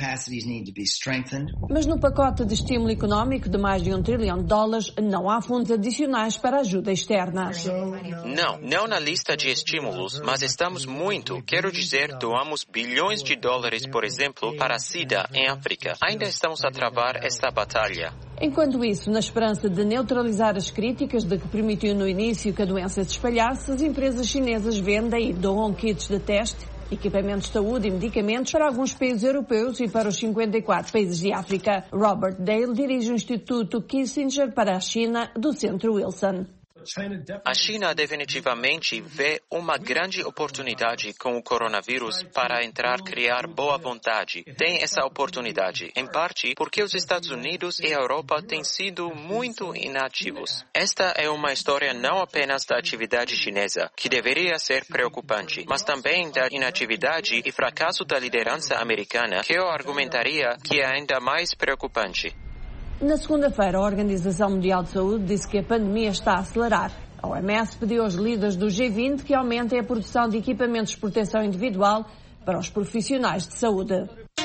Mas no pacote de estímulo econômico de mais de $1 trilhão, não há fundos adicionais para ajuda externa. Não na lista de estímulos, mas estamos quero dizer, doamos bilhões de dólares, por exemplo, para a SIDA em África. Ainda estamos a travar esta batalha. Enquanto isso, na esperança de neutralizar as críticas de que permitiu no início que a doença se espalhasse, as empresas chinesas vendem e doam kits de teste, equipamentos de saúde e medicamentos para alguns países europeus e para os 54 países de África. Robert Dale dirige o Instituto Kissinger para a China, do Centro Wilson. A China definitivamente vê uma grande oportunidade com o coronavírus para criar boa vontade. Tem essa oportunidade, em parte, porque os Estados Unidos e a Europa têm sido muito inativos. Esta é uma história não apenas da atividade chinesa, que deveria ser preocupante, mas também da inatividade e fracasso da liderança americana, que eu argumentaria que é ainda mais preocupante. Na segunda-feira, a Organização Mundial de Saúde disse que a pandemia está a acelerar. A OMS pediu aos líderes do G20 que aumentem a produção de equipamentos de proteção individual para os profissionais de saúde.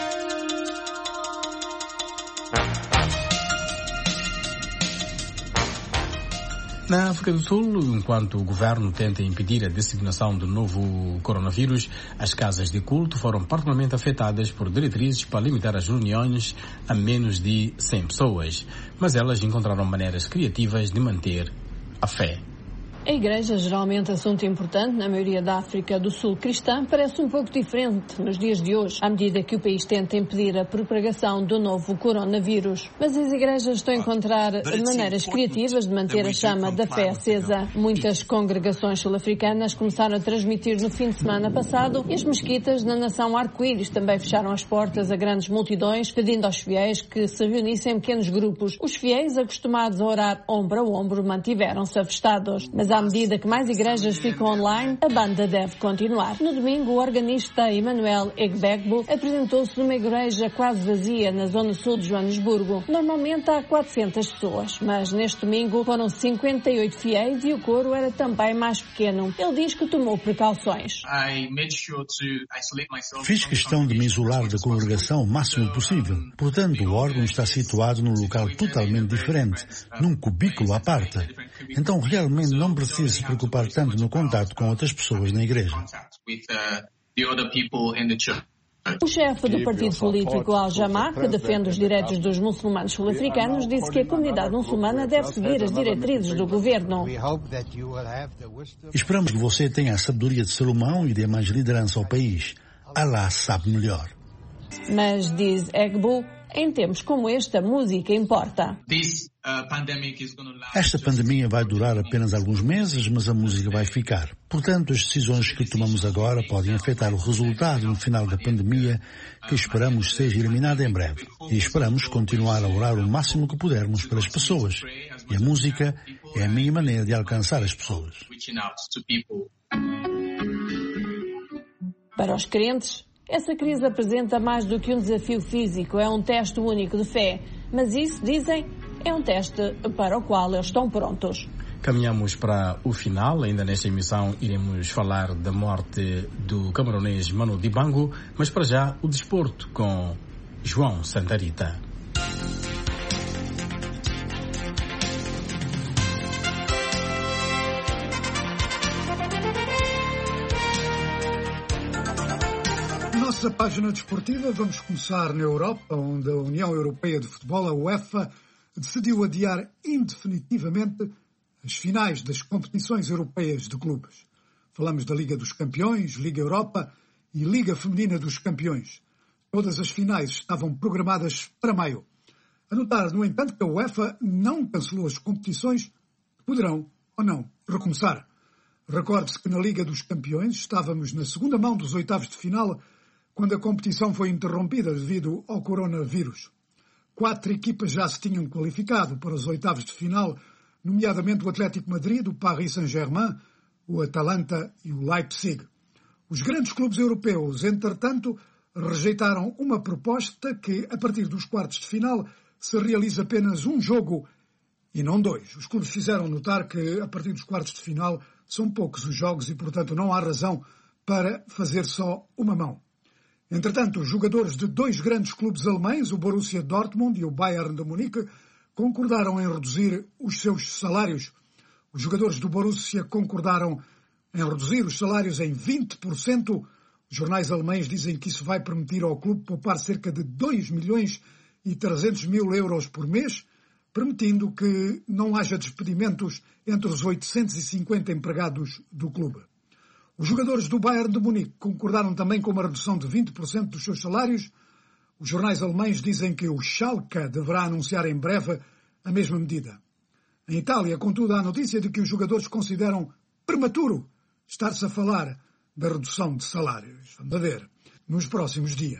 Na África do Sul, enquanto o governo tenta impedir a disseminação do novo coronavírus, as casas de culto foram particularmente afetadas por diretrizes para limitar as reuniões a menos de 100 pessoas. Mas elas encontraram maneiras criativas de manter a fé. A igreja, geralmente assunto importante na maioria da África do Sul cristã, parece um pouco diferente nos dias de hoje, à medida que o país tenta impedir a propagação do novo coronavírus. Mas as igrejas estão a encontrar maneiras criativas de manter a chama da fé acesa. Muitas congregações sul-africanas começaram a transmitir no fim de semana passado e as mesquitas na nação arco-íris também fecharam as portas a grandes multidões, pedindo aos fiéis que se reunissem em pequenos grupos. Os fiéis, acostumados a orar ombro a ombro, mantiveram-se afastados. Mas à medida que mais igrejas ficam online, a banda deve continuar. No domingo, o organista Emmanuel Egbegbo apresentou-se numa igreja quase vazia na zona sul de Joanesburgo. Normalmente há 400 pessoas, mas neste domingo foram 58 fiéis e o coro era também mais pequeno. Ele diz que tomou precauções. Fiz questão de me isolar da congregação o máximo possível. Portanto, o órgão está situado num local totalmente diferente, num cubículo à parte. Então, realmente não precisa se preocupar tanto no contato com outras pessoas na igreja. O chefe do partido político Al-Jama, que defende os direitos dos muçulmanos sul-africanos, disse que a comunidade muçulmana deve seguir as diretrizes do governo. Esperamos que você tenha a sabedoria de Salomão e dê mais liderança ao país. Allah sabe melhor. Mas, diz Egbo, em tempos como este, a música importa. Esta pandemia vai durar apenas alguns meses, mas a música vai ficar. Portanto, as decisões que tomamos agora podem afetar o resultado no final da pandemia, que esperamos seja eliminada em breve. E esperamos continuar a orar o máximo que pudermos para as pessoas. E a música é a minha maneira de alcançar as pessoas. Para os crentes, essa crise apresenta mais do que um desafio físico, é um teste único de fé. Mas isso, dizem, é um teste para o qual eles estão prontos. Caminhamos para o final. Ainda nesta emissão iremos falar da morte do camaronês Manu Dibango, mas para já o desporto com João Santarita. Nossa página desportiva, vamos começar na Europa, onde a União Europeia de Futebol, a UEFA, decidiu adiar indefinitivamente as finais das competições europeias de clubes. Falamos da Liga dos Campeões, Liga Europa e Liga Feminina dos Campeões. Todas as finais estavam programadas para maio. A notar, no entanto, que a UEFA não cancelou as competições que poderão ou não recomeçar. Recorde-se que na Liga dos Campeões estávamos na segunda mão dos oitavos de final, quando a competição foi interrompida devido ao coronavírus. 4 equipas já se tinham qualificado para os oitavos de final, nomeadamente o Atlético Madrid, o Paris Saint-Germain, o Atalanta e o Leipzig. Os grandes clubes europeus, entretanto, rejeitaram uma proposta que, a partir dos quartos de final, se realiza apenas um jogo e não 2. Os clubes fizeram notar que, a partir dos quartos de final, são poucos os jogos e, portanto, não há razão para fazer só uma mão. Entretanto, os jogadores de 2 grandes clubes alemães, o Borussia Dortmund e o Bayern de Munique, concordaram em reduzir os seus salários. Os jogadores do Borussia concordaram em reduzir os salários em 20%. Os jornais alemães dizem que isso vai permitir ao clube poupar cerca de 2.300.000 euros por mês, permitindo que não haja despedimentos entre os 850 empregados do clube. Os jogadores do Bayern de Munique concordaram também com uma redução de 20% dos seus salários. Os jornais alemães dizem que o Schalke deverá anunciar em breve a mesma medida. Em Itália, contudo, há a notícia de que os jogadores consideram prematuro estar-se a falar da redução de salários. Vamos ver nos próximos dias.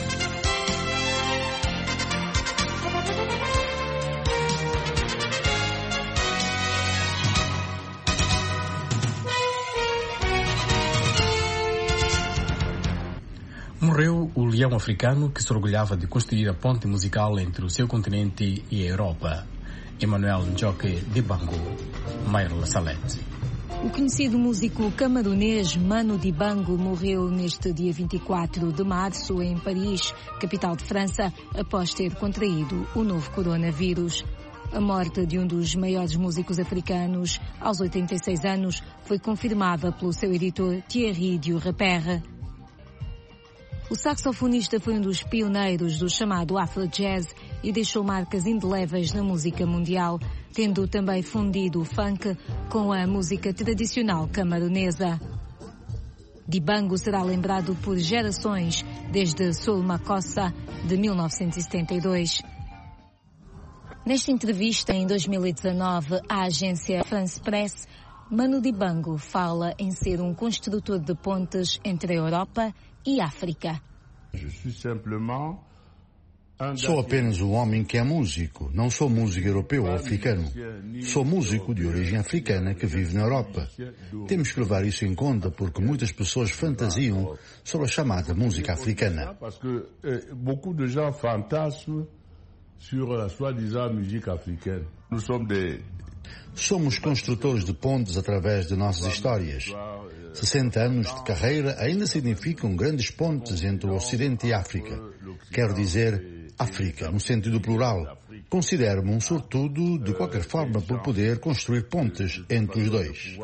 Morreu o leão africano que se orgulhava de construir a ponte musical entre o seu continente e a Europa. Emmanuel Njoke Dibango, Mayra Salete. O conhecido músico camerunês Manu Dibango morreu neste dia 24 de março em Paris, capital de França, após ter contraído o novo coronavírus. A morte de um dos maiores músicos africanos, aos 86 anos, foi confirmada pelo seu editor Thierry Dureperre. O saxofonista foi um dos pioneiros do chamado Afro-Jazz e deixou marcas indeléveis na música mundial, tendo também fundido o funk com a música tradicional camerunesa. Dibango será lembrado por gerações, desde Soul Makossa, de 1972. Nesta entrevista, em 2019, à agência France Press, Manu Dibango fala em ser um construtor de pontes entre a Europa e África. Je suis simplement Sou apenas um homem que é músico. Não sou músico europeu ou africano. Sou músico de origem africana que vive na Europa. Temos que levar isso em conta porque muitas pessoas fantasiam sobre a chamada música africana. Porque beaucoup de gens fantasment sur la soi-disant musique africaine. Nous sommes Somos construtores de pontes através de nossas histórias. 60 anos de carreira ainda significam grandes pontes entre o Ocidente e a África. Quero dizer, África, no sentido plural. Considero-me um sortudo, de qualquer forma, por poder construir pontes entre os dois.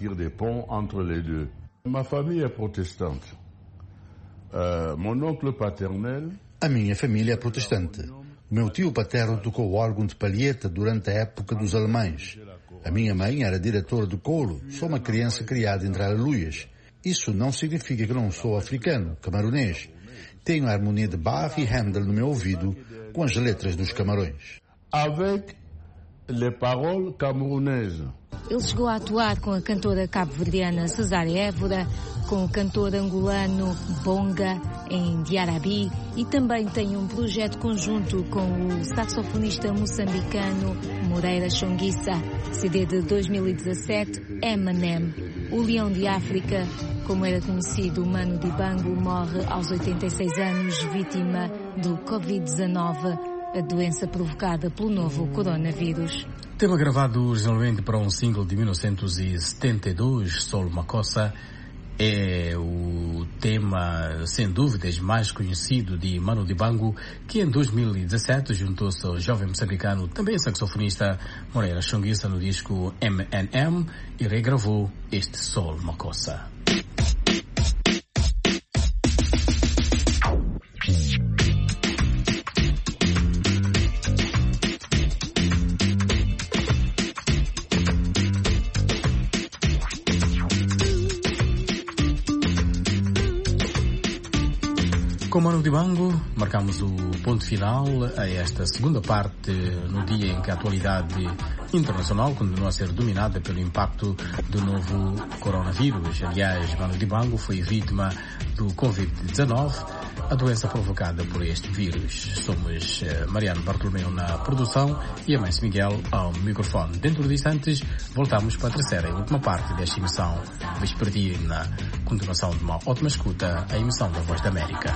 Ma famille é protestante. Mon oncle paternel... A minha família é protestante. O meu tio paterno tocou órgão de palheta durante a época dos alemães. A minha mãe era diretora de coro. Sou uma criança criada entre aleluias. Isso não significa que não sou africano, camarunês. Tenho a harmonia de Bach e Handel no meu ouvido com as letras dos Camarões. Avec les paroles camerounaises. Ele chegou a atuar com a cantora cabo-verdiana Cesária Évora, com o cantor angolano Bonga em Diarabi e também tem um projeto conjunto com o saxofonista moçambicano Moreira Chonguissa. CD de 2017, Eminem. O Leão de África, como era conhecido, o Manu Dibango, morre aos 86 anos, vítima do Covid-19, a doença provocada pelo novo coronavírus. Tema gravado originalmente para um single de 1972, Sol Makossa, é o tema, sem dúvidas, mais conhecido de Manu Dibango, que em 2017 juntou-se ao jovem moçambicano, também saxofonista, Moreira Chonguissa, no disco M&M e regravou este Sol Makossa. Com Manu Dibango, marcamos o ponto final a esta segunda parte no dia em que a atualidade internacional continua a ser dominada pelo impacto do novo coronavírus. Aliás, Manu Dibango foi vítima do Covid-19, a doença provocada por este vírus. Somos Mariano Bartolomeu na produção e Amâncio Miguel ao microfone. Dentro de instantes, voltamos para a terceira e última parte desta emissão vespertina. Continuação de uma ótima escuta, a emissão da Voz da América.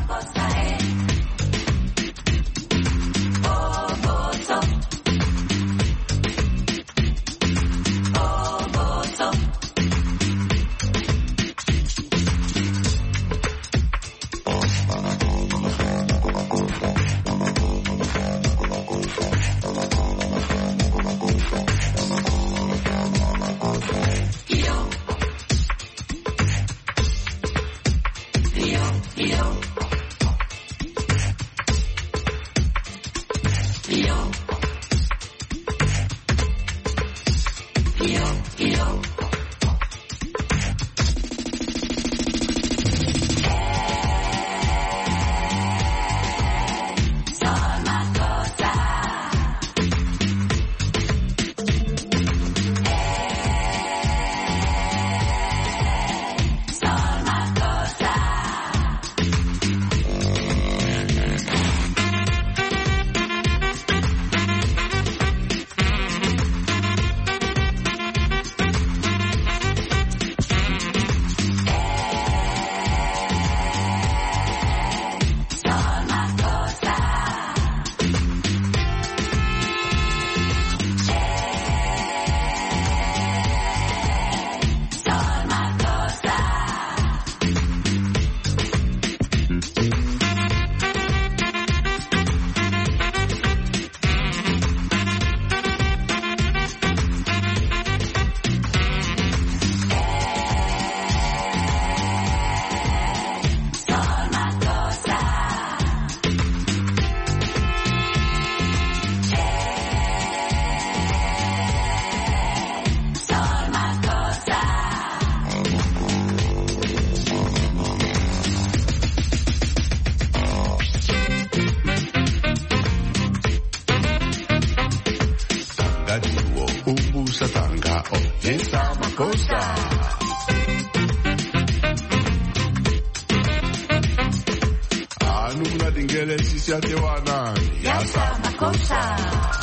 siate wanani Yasa makosa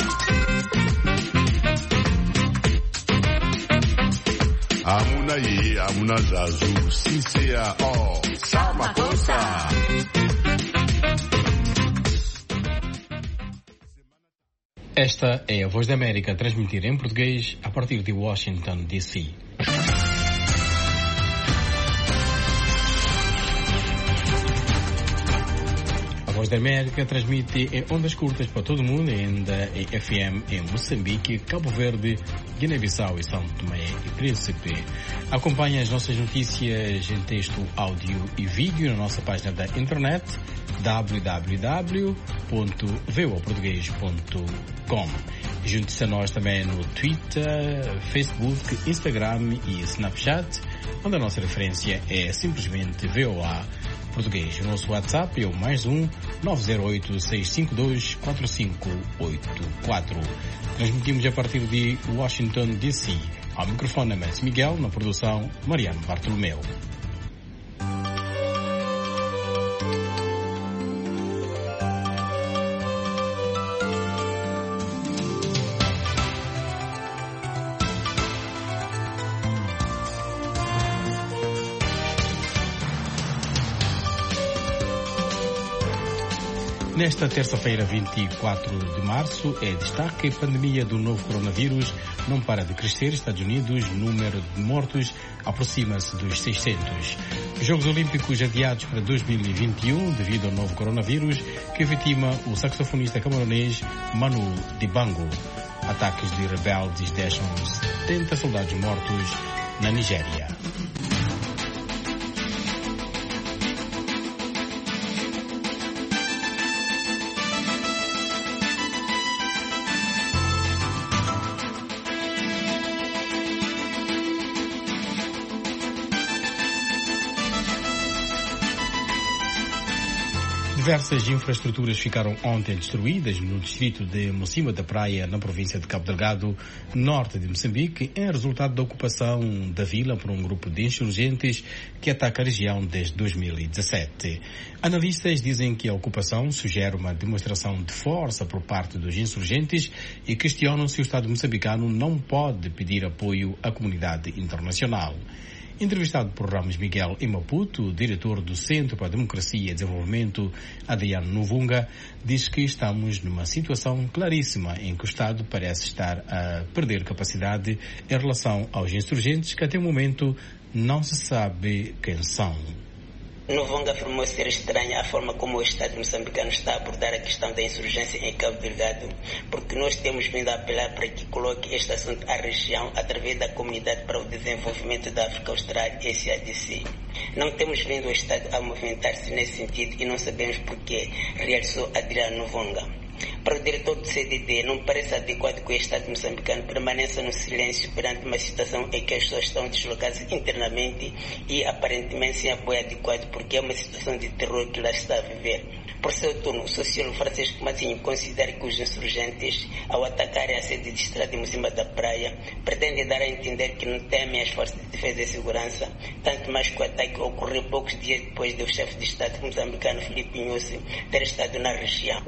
Hamuna ye, hamuna zazu, sisi ya sa makosa. Esta é a Voz da América, transmitida em português a partir de Washington, D.C. A Voz da América transmite em ondas curtas para todo o mundo, ainda em FM em Moçambique, Cabo Verde, Guiné-Bissau e São Tomé e Príncipe. Acompanhe as nossas notícias em texto, áudio e vídeo na nossa página da internet www.voaportugues.com. Junte-se a nós também no Twitter, Facebook, Instagram e Snapchat, onde a nossa referência é simplesmente VOA Português. O nosso WhatsApp é o +1 908 652 4584. Transmitimos a partir de Washington, D.C. Ao microfone Mestre Miguel, na produção Mariano Bartolomeu. Nesta terça-feira, 24 de março, é destaque a pandemia do novo coronavírus não para de crescer. Estados Unidos, número de mortos aproxima-se dos 600. Os Jogos Olímpicos adiados para 2021 devido ao novo coronavírus que vitima o saxofonista camaronês Manu Dibango. Ataques de rebeldes deixam 70 soldados mortos na Nigéria. Diversas infraestruturas ficaram ontem destruídas no distrito de Mocimboa da Praia, na província de Cabo Delgado, norte de Moçambique, em resultado da ocupação da vila por um grupo de insurgentes que ataca a região desde 2017. Analistas dizem que a ocupação sugere uma demonstração de força por parte dos insurgentes e questionam se o Estado moçambicano não pode pedir apoio à comunidade internacional. Entrevistado por Ramos Miguel em Maputo, o diretor do Centro para a Democracia e Desenvolvimento, Adriano Novunga, diz que estamos numa situação claríssima em que o Estado parece estar a perder capacidade em relação aos insurgentes que até o momento não se sabe quem são. Novunga afirmou ser estranha a forma como o Estado moçambicano está a abordar a questão da insurgência em Cabo Delgado, porque nós temos vindo a apelar para que coloque este assunto à região através da Comunidade para o Desenvolvimento da África Austral, SADC. Não temos vindo o Estado a movimentar-se nesse sentido e não sabemos porquê, realçou Adriano Novunga. Para o diretor do CDD, não parece adequado que o Estado moçambicano permaneça no silêncio perante uma situação em que as pessoas estão deslocadas internamente e aparentemente sem apoio adequado, porque é uma situação de terror que lá está a viver. Por seu turno, o sociólogo Francisco Matinho considera que os insurgentes, ao atacarem a sede de Estrada de Mocimboa da Praia, pretendem dar a entender que não temem as forças de defesa e segurança, tanto mais que o ataque ocorreu poucos dias depois do chefe de Estado moçambicano Filipe Nyusi ter estado na região.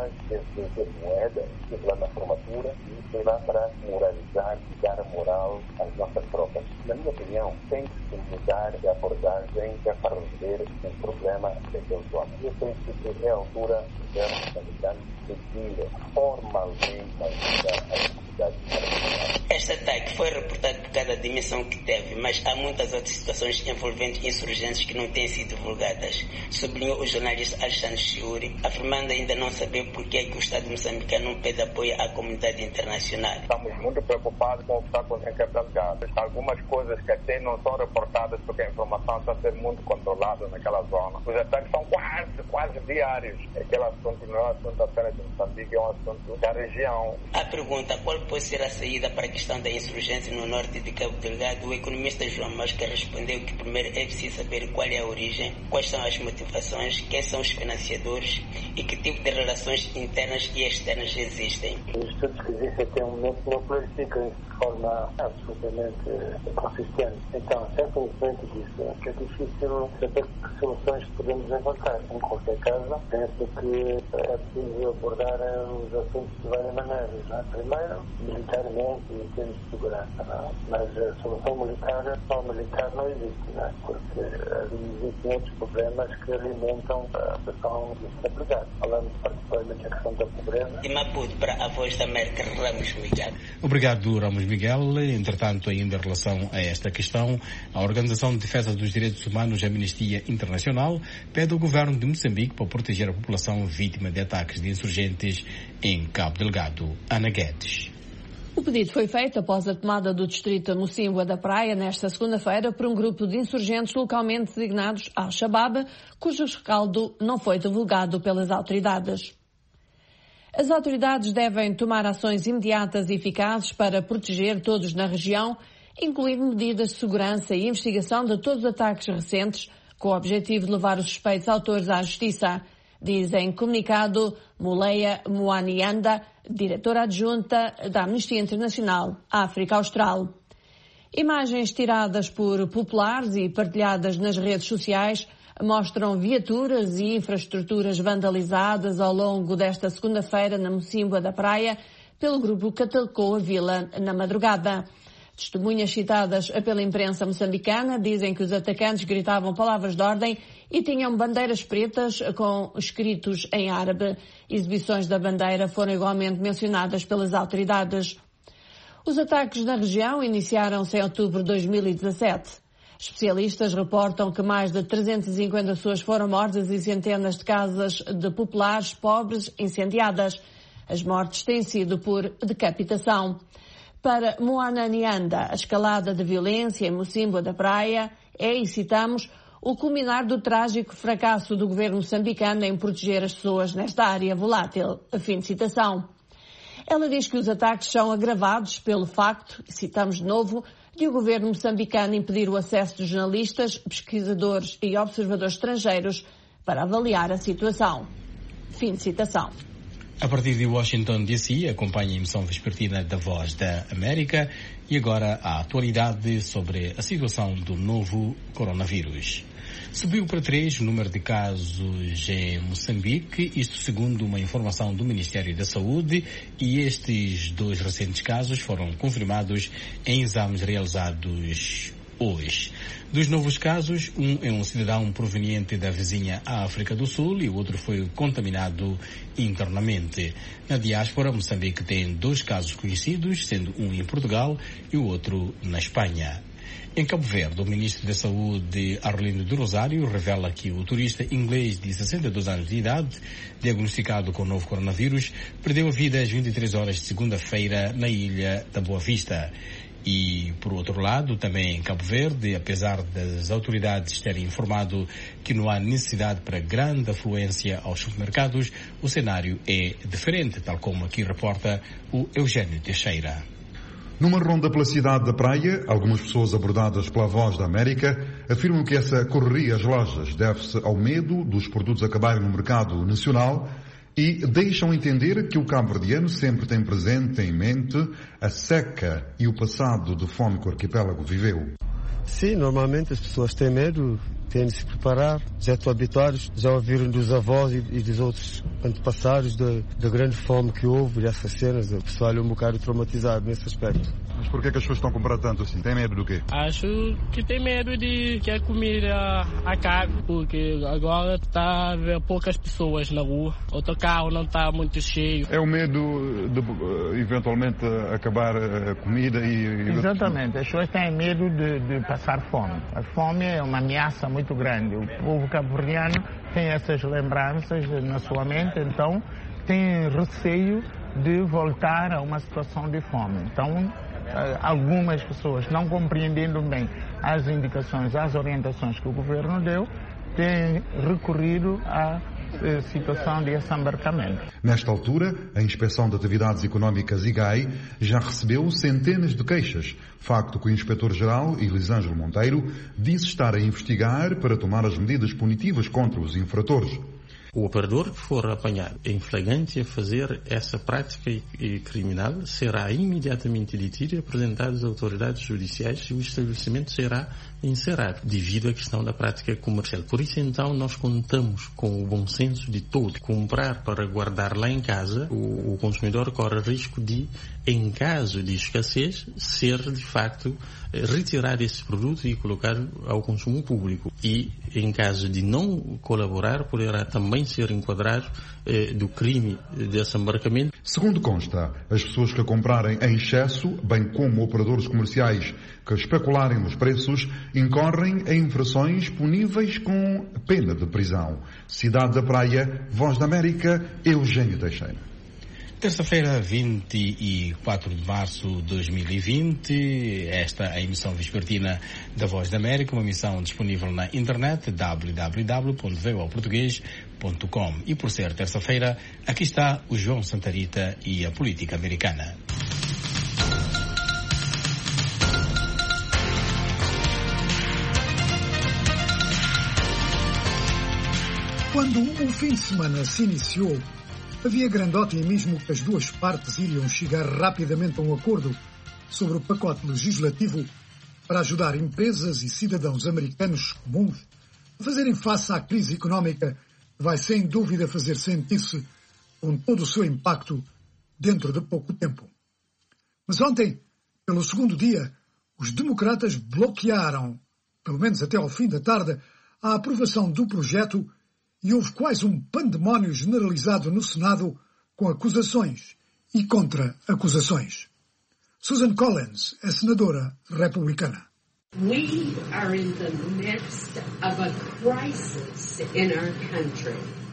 Moeda, estive lá na formatura e fui lá para moralizar e dar moral às nossas tropas. Na minha opinião, tem que se mudar de abordagem para resolver o problema daquele zona. Eu penso que é a altura do governo moçambicano pedir formalmente ajuda à comunidade internacional. Este ataque foi reportado por cada dimensão que teve, mas há muitas outras situações envolvendo insurgentes que não têm sido divulgadas, sublinhou o jornalista Alexandre Chiuri, afirmando ainda não saber por que é que o Estado moçambicano não pede apoio à comunidade internacional. Estamos muito preocupados com o que está acontecendo em Cabo Delgado. Algumas coisas que até não são reportadas porque a informação está a ser muito controlada naquela zona. Os ataques são quase diários. Aquele assunto não é um assunto apenas de Moçambique, é um assunto da região. A pergunta qual pode ser a saída para a questão da insurgência no norte de Cabo Delgado, o economista João Mosca respondeu que primeiro é preciso saber qual é a origem, quais são as motivações, quem são os financiadores e que tipo de relações internas e externas existem. Os estudos que existem até o momento não clarificam de forma absolutamente consistente Então, infelizmente disso, que é difícil saber que soluções podemos encontrar. Em qualquer caso, penso que é preciso abordar os assuntos de várias maneiras. Não é? Primeiro, militarmente e em termos de segurança. Não é? Mas a solução militar, só militar não existe, não é? Porque existem outros problemas que alimentam a questão de estabilidade. Falamos particularmente da questão da pobreza. De Maputo para a Voz da América, Ramos Miguel. Obrigado, Ramos Miguel. Entretanto, ainda em relação a esta questão, a Organização de Defesa dos Direitos Humanos, Amnistia Internacional, pede ao governo de Moçambique para proteger a população vítima de ataques de insurgentes em Cabo Delgado. Ana Guedes. O pedido foi feito após a tomada do distrito Mocímboa da Praia nesta segunda-feira por um grupo de insurgentes localmente designados Al-Shabaab, cujo rescaldo não foi divulgado pelas autoridades. As autoridades devem tomar ações imediatas e eficazes para proteger todos na região, incluindo medidas de segurança e investigação de todos os ataques recentes, com o objetivo de levar os suspeitos autores à justiça, diz em comunicado Muleia Moanianda, diretora adjunta da Amnistia Internacional, África Austral. Imagens tiradas por populares e partilhadas nas redes sociais mostram viaturas e infraestruturas vandalizadas ao longo desta segunda-feira na Mocímboa da Praia pelo grupo que atacou a vila na madrugada. Testemunhas citadas pela imprensa moçambicana dizem que os atacantes gritavam palavras de ordem e tinham bandeiras pretas com escritos em árabe. Exibições da bandeira foram igualmente mencionadas pelas autoridades. Os ataques na região iniciaram-se em outubro de 2017. Especialistas reportam que mais de 350 pessoas foram mortas e centenas de casas de populares pobres incendiadas. As mortes têm sido por decapitação. Para Moana Nianda, a escalada de violência em Mocímboa da Praia é, e citamos, o culminar do trágico fracasso do governo moçambicano em proteger as pessoas nesta área volátil. Fim de citação. Ela diz que os ataques são agravados pelo facto, e citamos de novo, de o governo moçambicano impedir o acesso de jornalistas, pesquisadores e observadores estrangeiros para avaliar a situação. Fim de citação. A partir de Washington, D.C., acompanha a emissão vespertina da Voz da América e agora a atualidade sobre a situação do novo coronavírus. Subiu para 3 o número de casos em Moçambique, isto segundo uma informação do Ministério da Saúde, e estes 2 recentes casos foram confirmados em exames realizados hoje. Dos novos casos, um é um cidadão proveniente da vizinha África do Sul e o outro foi contaminado internamente. Na diáspora, Moçambique tem 2 casos conhecidos, sendo um em Portugal e o outro na Espanha. Em Cabo Verde, o ministro da Saúde, Arlindo do Rosário, revela que o turista inglês de 62 anos de idade, diagnosticado com o novo coronavírus, perdeu a vida às 23 horas de segunda-feira na ilha da Boa Vista. E, por outro lado, também em Cabo Verde, apesar das autoridades terem informado que não há necessidade para grande afluência aos supermercados, o cenário é diferente, tal como aqui reporta o Eugênio Teixeira. Numa ronda pela cidade da Praia, algumas pessoas abordadas pela Voz da América afirmam que essa correria às lojas deve-se ao medo dos produtos acabarem no mercado nacional e deixam entender que o cabo-verdiano sempre tem presente em mente a seca e o passado de fome que o arquipélago viveu. Sim, normalmente as pessoas têm medo, têm de se preparar, já estão habituados, já ouviram dos avós e dos outros antepassados da grande fome que houve e essas cenas. O pessoal é um bocado traumatizado nesse aspecto. Mas por que as pessoas estão a comprar tanto assim? Tem medo do quê? Acho que tem medo de que a comida acabe, porque agora está a ver poucas pessoas na rua, o autocarro não está muito cheio. É o medo de eventualmente acabar a comida e... Exatamente, as pessoas têm medo de passar fome. A fome é uma ameaça muito grande. O povo cabo-verdiano tem essas lembranças na sua mente, então tem receio de voltar a uma situação de fome. Então, algumas pessoas, não compreendendo bem as indicações, as orientações que o governo deu, têm recorrido à situação de assambarcamento. Nesta altura, a Inspeção de Atividades Económicas IGAI já recebeu centenas de queixas, facto que o Inspetor-Geral, Elisângelo Monteiro, disse estar a investigar para tomar as medidas punitivas contra os infratores. O operador que for apanhado em flagrante a fazer essa prática criminal será imediatamente detido e apresentado às autoridades judiciais e o estabelecimento será encerrado devido à questão da prática comercial. Por isso, então, nós contamos com o bom senso de todo. Comprar para guardar lá em casa, o consumidor corre risco de, em caso de escassez, ser, de facto, retirar esse produto e colocar ao consumo público. E, em caso de não colaborar, poderá também ser enquadrado do crime desse embarcamento. Segundo consta, as pessoas que comprarem em excesso, bem como operadores comerciais que especularem nos preços, incorrem em infrações puníveis com pena de prisão. Cidade da Praia, Voz da América, Eugênio Teixeira. Terça-feira, 24 de março de 2020, esta é a emissão vespertina da Voz da América, uma emissão disponível na internet www.voaportugues.com. E por ser terça-feira, aqui está o João Santarita e a política americana. Quando o fim de semana se iniciou, havia grande otimismo que as duas partes iriam chegar rapidamente a um acordo sobre o pacote legislativo para ajudar empresas e cidadãos americanos comuns a fazerem face à crise económica que vai sem dúvida fazer sentir-se com todo o seu impacto dentro de pouco tempo. Mas ontem, pelo segundo dia, os democratas bloquearam, pelo menos até ao fim da tarde, a aprovação do projeto e houve quase um pandemónio generalizado no Senado com acusações e contra-acusações. Susan Collins é senadora republicana. We are in the midst of a crisis in our country.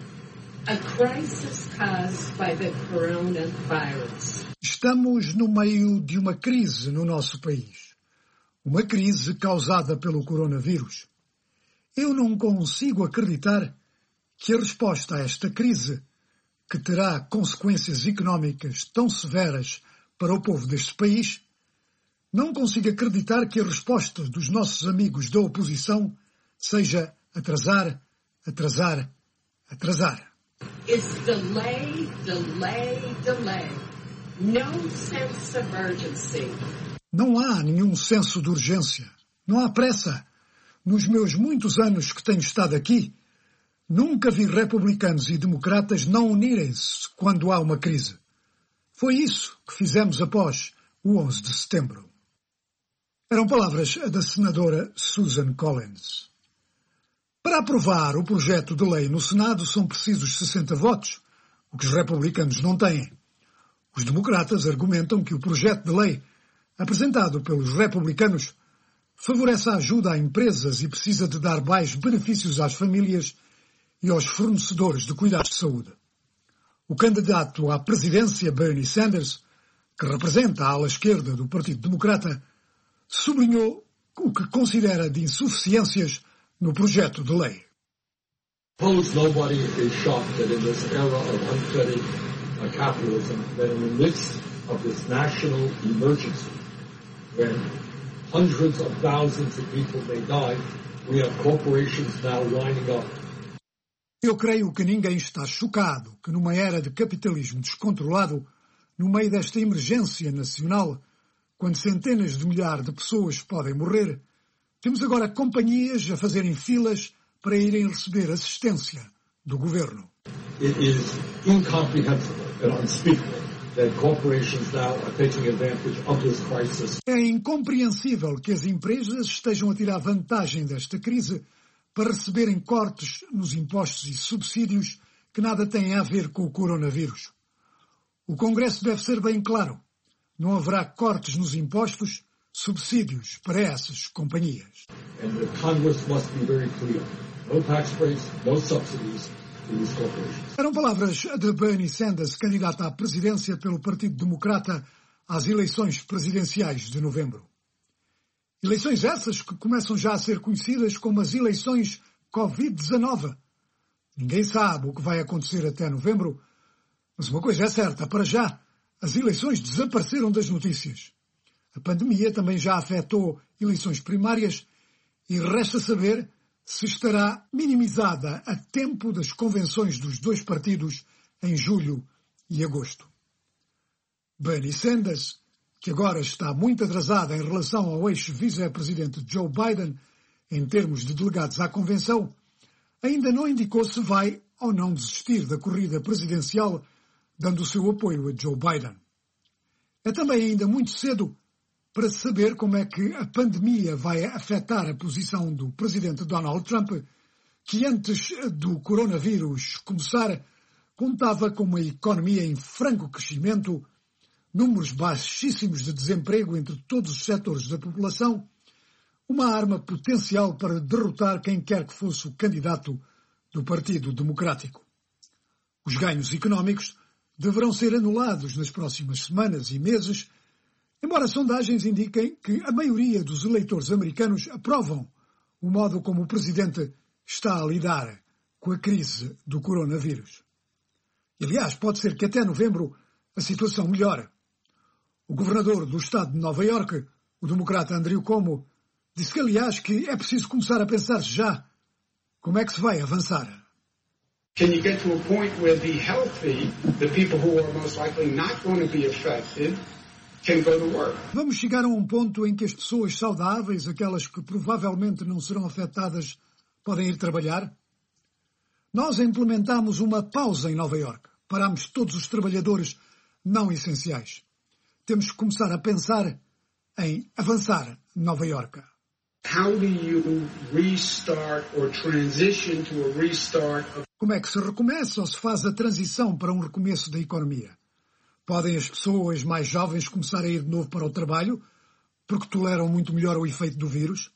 A crisis caused by the coronavirus. Estamos no meio de uma crise no nosso país. Uma crise causada pelo coronavírus. Eu não consigo acreditar que a resposta a esta crise, que terá consequências económicas tão severas para o povo deste país, não consigo acreditar que a resposta dos nossos amigos da oposição seja atrasar, atrasar, atrasar. It's delay, delay, delay. No sense of urgency. Não há nenhum senso de urgência. Não há pressa. Nos meus muitos anos que tenho estado aqui, nunca vi republicanos e democratas não unirem-se quando há uma crise. Foi isso que fizemos após o 11 de setembro. Eram palavras da senadora Susan Collins. Para aprovar o projeto de lei no Senado são precisos 60 votos, o que os republicanos não têm. Os democratas argumentam que o projeto de lei apresentado pelos republicanos favorece a ajuda a empresas e precisa de dar mais benefícios às famílias e aos fornecedores de cuidados de saúde. O candidato à presidência, Bernie Sanders, que representa a ala esquerda do Partido Democrata, sublinhou o que considera de insuficiências no projeto de lei. Suppose nobody is shocked that in this era of unfettered capitalism, that in the midst of this national emergency, when hundreds of thousands of people may die, we have corporations now lining up. Eu creio que ninguém está chocado que numa era de capitalismo descontrolado, no meio desta emergência nacional, quando centenas de milhares de pessoas podem morrer, temos agora companhias a fazerem filas para irem receber assistência do governo. It is incomprehensible and unspeakable that corporations now are taking advantage of this crisis. É incompreensível que as empresas estejam a tirar vantagem desta crise para receberem cortes nos impostos e subsídios que nada têm a ver com o coronavírus. O Congresso deve ser bem claro. Não haverá cortes nos impostos, subsídios para essas companhias. And the Congress must be very clear. No tax breaks, no subsidies to these corporations. Eram palavras de Bernie Sanders, candidato à presidência pelo Partido Democrata às eleições presidenciais de novembro. Eleições essas que começam já a ser conhecidas como as eleições Covid-19. Ninguém sabe o que vai acontecer até novembro, mas uma coisa é certa, para já, as eleições desapareceram das notícias. A pandemia também já afetou eleições primárias e resta saber se estará minimizada a tempo das convenções dos dois partidos em julho e agosto. Bernie Sanders, que agora está muito atrasada em relação ao ex-vice-presidente Joe Biden em termos de delegados à convenção, ainda não indicou se vai ou não desistir da corrida presidencial, dando o seu apoio a Joe Biden. É também ainda muito cedo para saber como é que a pandemia vai afetar a posição do presidente Donald Trump, que antes do coronavírus começar contava com uma economia em franco crescimento, números baixíssimos de desemprego entre todos os setores da população, uma arma potencial para derrotar quem quer que fosse o candidato do Partido Democrático. Os ganhos económicos deverão ser anulados nas próximas semanas e meses, embora sondagens indiquem que a maioria dos eleitores americanos aprovam o modo como o presidente está a lidar com a crise do coronavírus. E, aliás, pode ser que até novembro a situação melhore. O governador do estado de Nova Iorque, o democrata Andrew Cuomo, disse que, aliás, que é preciso começar a pensar já como é que se vai avançar. Can you get to a point where the healthy, the people who are most likely not going to be affected, can go to work? Vamos chegar a um ponto em que as pessoas saudáveis, aquelas que provavelmente não serão afetadas, podem ir trabalhar? Nós implementamos uma pausa em Nova Iorque. Paramos todos os trabalhadores não essenciais. Temos que começar a pensar em avançar Nova Iorque. How do you restart or transition to a restart of... Como é que se recomeça ou se faz a transição para um recomeço da economia? Podem as pessoas mais jovens começar a ir de novo para o trabalho porque toleram muito melhor o efeito do vírus?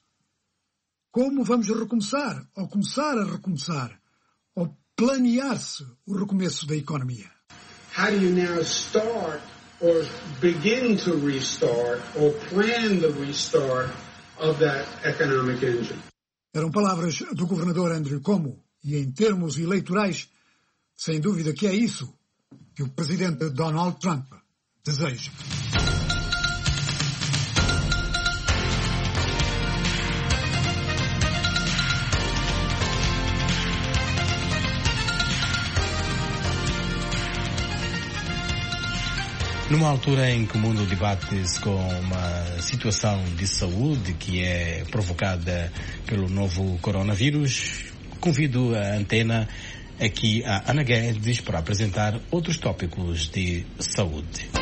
Como vamos recomeçar, ou começar a recomeçar, ou planear-se o recomeço da economia? How do you now start or begin to restart or plan the restart of that economic engine? Eram palavras do governador Andrew Cuomo, e em termos eleitorais, sem dúvida que é isso que o presidente Donald Trump deseja. Numa altura em que o mundo debate-se com uma situação de saúde que é provocada pelo novo coronavírus, convido a antena aqui a Ana Guedes para apresentar outros tópicos de saúde.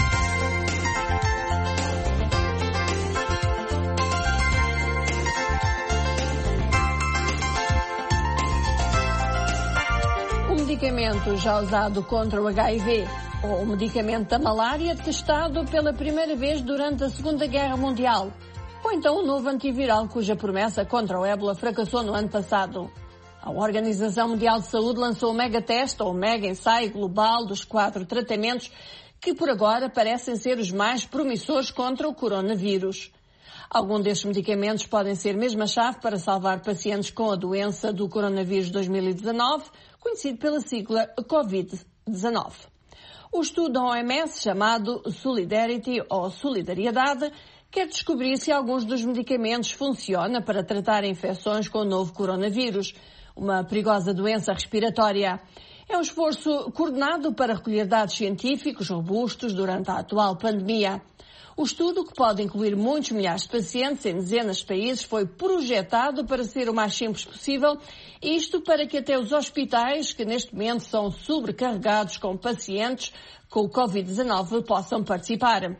O medicamento já usado contra o HIV ou o medicamento da malária testado pela primeira vez durante a Segunda Guerra Mundial, ou então o novo antiviral cuja promessa contra o ébola fracassou no ano passado. A Organização Mundial de Saúde lançou o megateste ou mega ensaio global dos 4 tratamentos que por agora parecem ser os mais promissores contra o coronavírus. Alguns destes medicamentos podem ser mesmo a chave para salvar pacientes com a doença do coronavírus 2019, conhecido pela sigla COVID-19. O estudo da OMS, chamado Solidarity ou Solidariedade, quer descobrir se alguns dos medicamentos funcionam para tratar infecções com o novo coronavírus, uma perigosa doença respiratória. É um esforço coordenado para recolher dados científicos robustos durante a atual pandemia. O estudo, que pode incluir muitos milhares de pacientes em dezenas de países, foi projetado para ser o mais simples possível, isto para que até os hospitais, que neste momento são sobrecarregados com pacientes com o Covid-19, possam participar.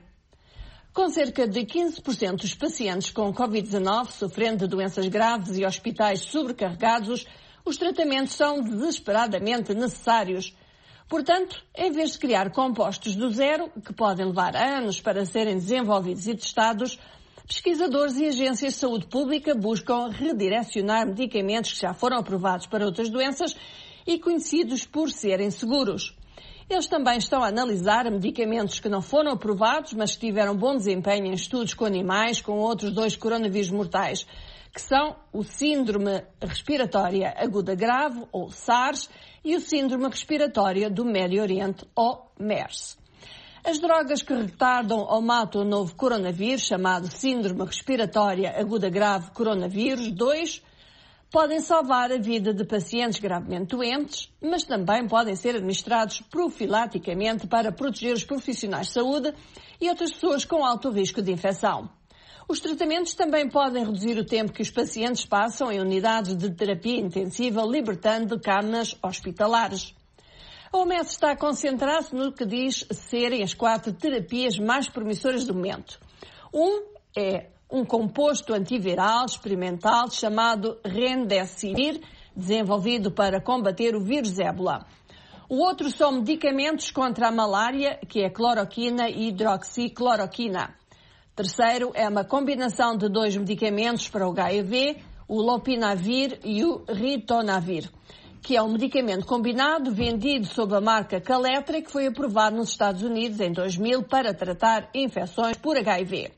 Com cerca de 15% dos pacientes com Covid-19 sofrendo de doenças graves e hospitais sobrecarregados, os tratamentos são desesperadamente necessários. Portanto, em vez de criar compostos do zero, que podem levar anos para serem desenvolvidos e testados, pesquisadores e agências de saúde pública buscam redirecionar medicamentos que já foram aprovados para outras doenças e conhecidos por serem seguros. Eles também estão a analisar medicamentos que não foram aprovados, mas que tiveram bom desempenho em estudos com animais com outros 2 coronavírus mortais, que são o Síndrome Respiratória Aguda Grave, ou SARS, e o Síndrome Respiratória do Médio Oriente, ou MERS. As drogas que retardam ou matam o novo coronavírus, chamado Síndrome Respiratória Aguda Grave Coronavírus 2, podem salvar a vida de pacientes gravemente doentes, mas também podem ser administrados profilaticamente para proteger os profissionais de saúde e outras pessoas com alto risco de infecção. Os tratamentos também podem reduzir o tempo que os pacientes passam em unidades de terapia intensiva, libertando camas hospitalares. A OMS está a concentrar-se no que diz serem as 4 terapias mais promissoras do momento. É um composto antiviral experimental chamado Remdesivir, desenvolvido para combater o vírus ébola. O outro são medicamentos contra a malária, que é cloroquina e hidroxicloroquina. Terceiro é uma combinação de 2 medicamentos para o HIV, o lopinavir e o ritonavir, que é um medicamento combinado vendido sob a marca Caletra, que foi aprovado nos Estados Unidos em 2000 para tratar infecções por HIV.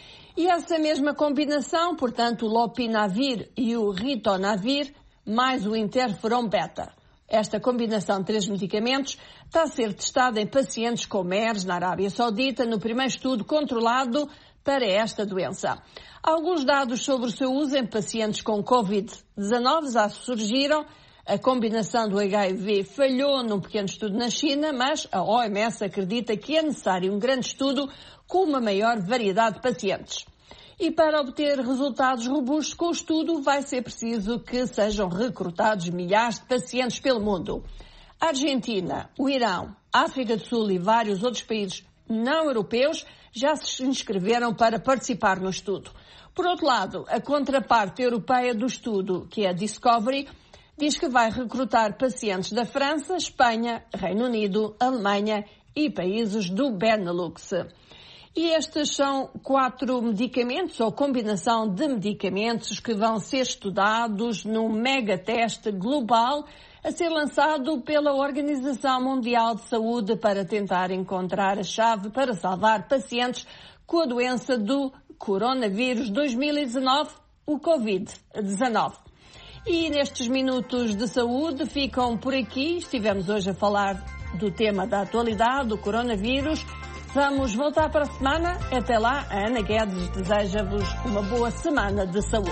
E essa mesma combinação, portanto, o lopinavir e o ritonavir, mais o interferon beta. Esta combinação de 3 medicamentos está a ser testada em pacientes com MERS na Arábia Saudita, no primeiro estudo controlado para esta doença. Alguns dados sobre o seu uso em pacientes com Covid-19 já surgiram. A combinação do HIV falhou num pequeno estudo na China, mas a OMS acredita que é necessário um grande estudo com uma maior variedade de pacientes. E para obter resultados robustos com o estudo, vai ser preciso que sejam recrutados milhares de pacientes pelo mundo. A Argentina, o Irão, a África do Sul e vários outros países não europeus já se inscreveram para participar no estudo. Por outro lado, a contraparte europeia do estudo, que é a Discovery, diz que vai recrutar pacientes da França, Espanha, Reino Unido, Alemanha e países do Benelux. E estes são 4 medicamentos ou combinação de medicamentos que vão ser estudados num megateste global a ser lançado pela Organização Mundial de Saúde para tentar encontrar a chave para salvar pacientes com a doença do coronavírus 2019, o Covid-19. E nestes minutos de saúde ficam por aqui. Estivemos hoje a falar do tema da atualidade, do coronavírus. Vamos voltar para a semana. Até lá, a Ana Guedes deseja-vos uma boa semana de saúde.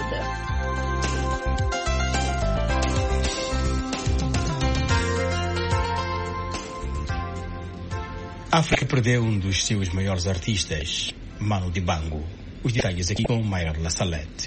A África perdeu um dos seus maiores artistas, Manu Dibango. Os detalhes aqui com Mayra Salete.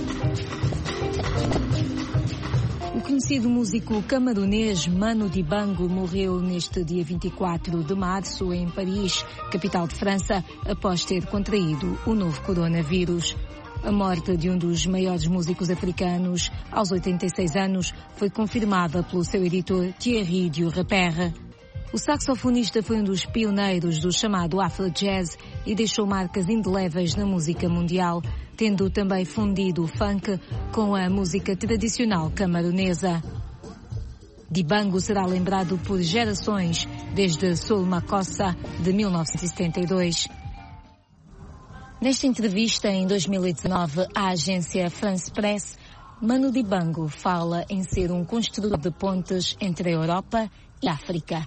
O conhecido músico camerunês Manu Dibango morreu neste dia 24 de março em Paris, capital de França, após ter contraído o novo coronavírus. A morte de um dos maiores músicos africanos, aos 86 anos, foi confirmada pelo seu editor Thierry Dureperre. O saxofonista foi um dos pioneiros do chamado Afro-Jazz e deixou marcas indeléveis na música mundial, tendo também fundido o funk com a música tradicional camerunesa. Dibango será lembrado por gerações, desde Soul Makossa, de 1972. Nesta entrevista, em 2019, à agência France Press, Manu Dibango fala em ser um construtor de pontes entre a Europa e a África.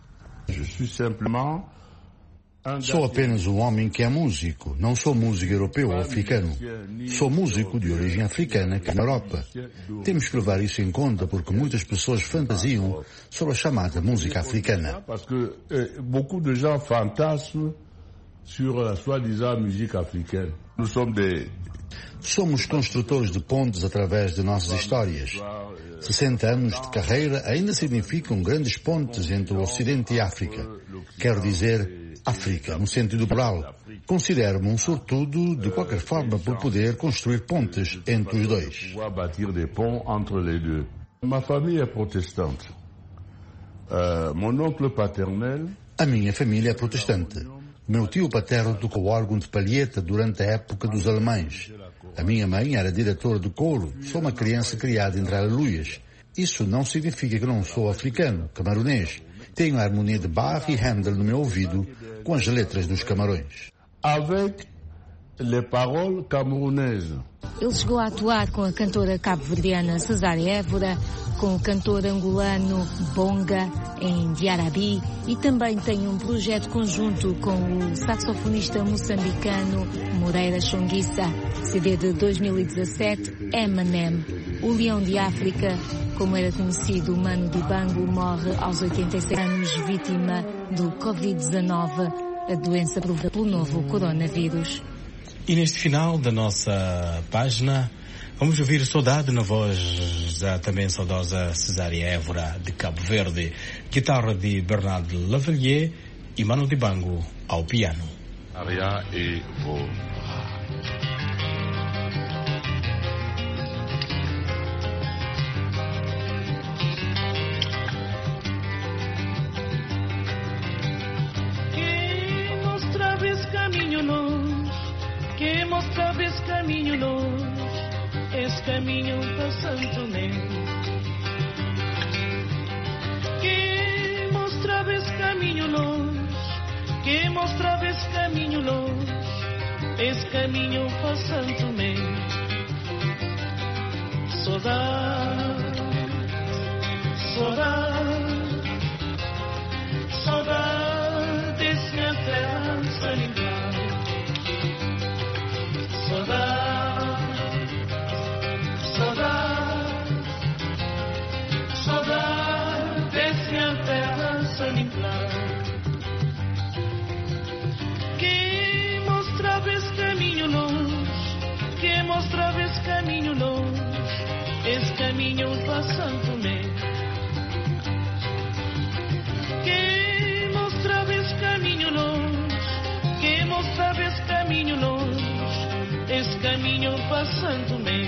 Sou apenas um homem que é músico. Não sou músico europeu ou africano. Sou músico de origem africana que é na Europa. Temos que levar isso em conta porque muitas pessoas fantasiam sobre a chamada música africana. Porque beaucoup de gens fantasment sur la soi-disant musique africaine. Nous sommes Somos construtores de pontes através de nossas histórias. 60 anos de carreira ainda significam grandes pontes entre o Ocidente e a África. Quero dizer, África, no sentido plural. Considero-me um sortudo, de qualquer forma, por poder construir pontes entre os dois. Ma famille é protestante. Mon oncle paternel... A minha família é protestante. Meu tio paterno tocou órgão de palheta durante a época dos alemães. A minha mãe era diretora de coro. Sou uma criança criada entre aleluias. Isso não significa que não sou africano, camarunês. Tenho a harmonia de Bach e Handel no meu ouvido, com as letras dos Camarões. Avec les paroles camerounaises. Ele chegou a atuar com a cantora cabo-verdiana Cesária Évora, com o cantor angolano Bonga em Diarabi e também tem um projeto conjunto com o saxofonista moçambicano Moreira Chonguissa, CD de 2017, Eminem. O Leão de África, como era conhecido, Manu Dibango, morre aos 86 anos, vítima do Covid-19, a doença provocada pelo novo coronavírus. E neste final da nossa página, vamos ouvir Saudade na voz da também saudosa Cesária Évora, de Cabo Verde, guitarra de Bernard Lavalier e Manu Dibango ao piano. Aria e vou. Que mostrava esse caminho longe, esse caminho para Santo Tomé. Que mostrava esse caminho longe, que mostrava esse caminho longe, esse caminho para Santo Tomé. Saudade, saudade, saudade desse minha terra sanidade. Saudade, saudade, saudade desse minha terra sanidade. Que mostrava esse caminho longe, que mostrava esse caminho longe, esse caminho para Santo Tomé. Que mostrava esse caminho longe, que mostrava esse caminho longe, esse caminho para Santo Tomé.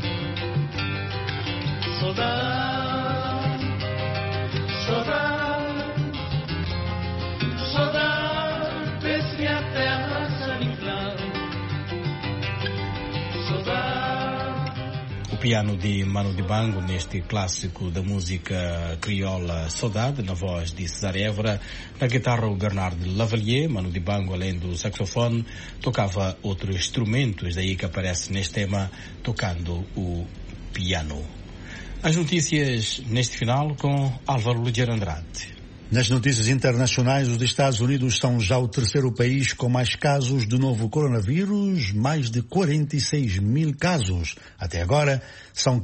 Saudade, saudade, saudade desse minha terra sanidade. Saudade. O piano de Manu Dibango neste clássico da música crioula Saudade, na voz de Cesária Évora, na guitarra o Bernard Lavalier. Manu Dibango, além do saxofone, tocava outros instrumentos, daí que aparece neste tema tocando o piano. As notícias neste final com Álvaro Ligeiro Andrade. Nas notícias internacionais, os Estados Unidos são já o terceiro país com mais casos de novo coronavírus, mais de 46 mil casos. Até agora, são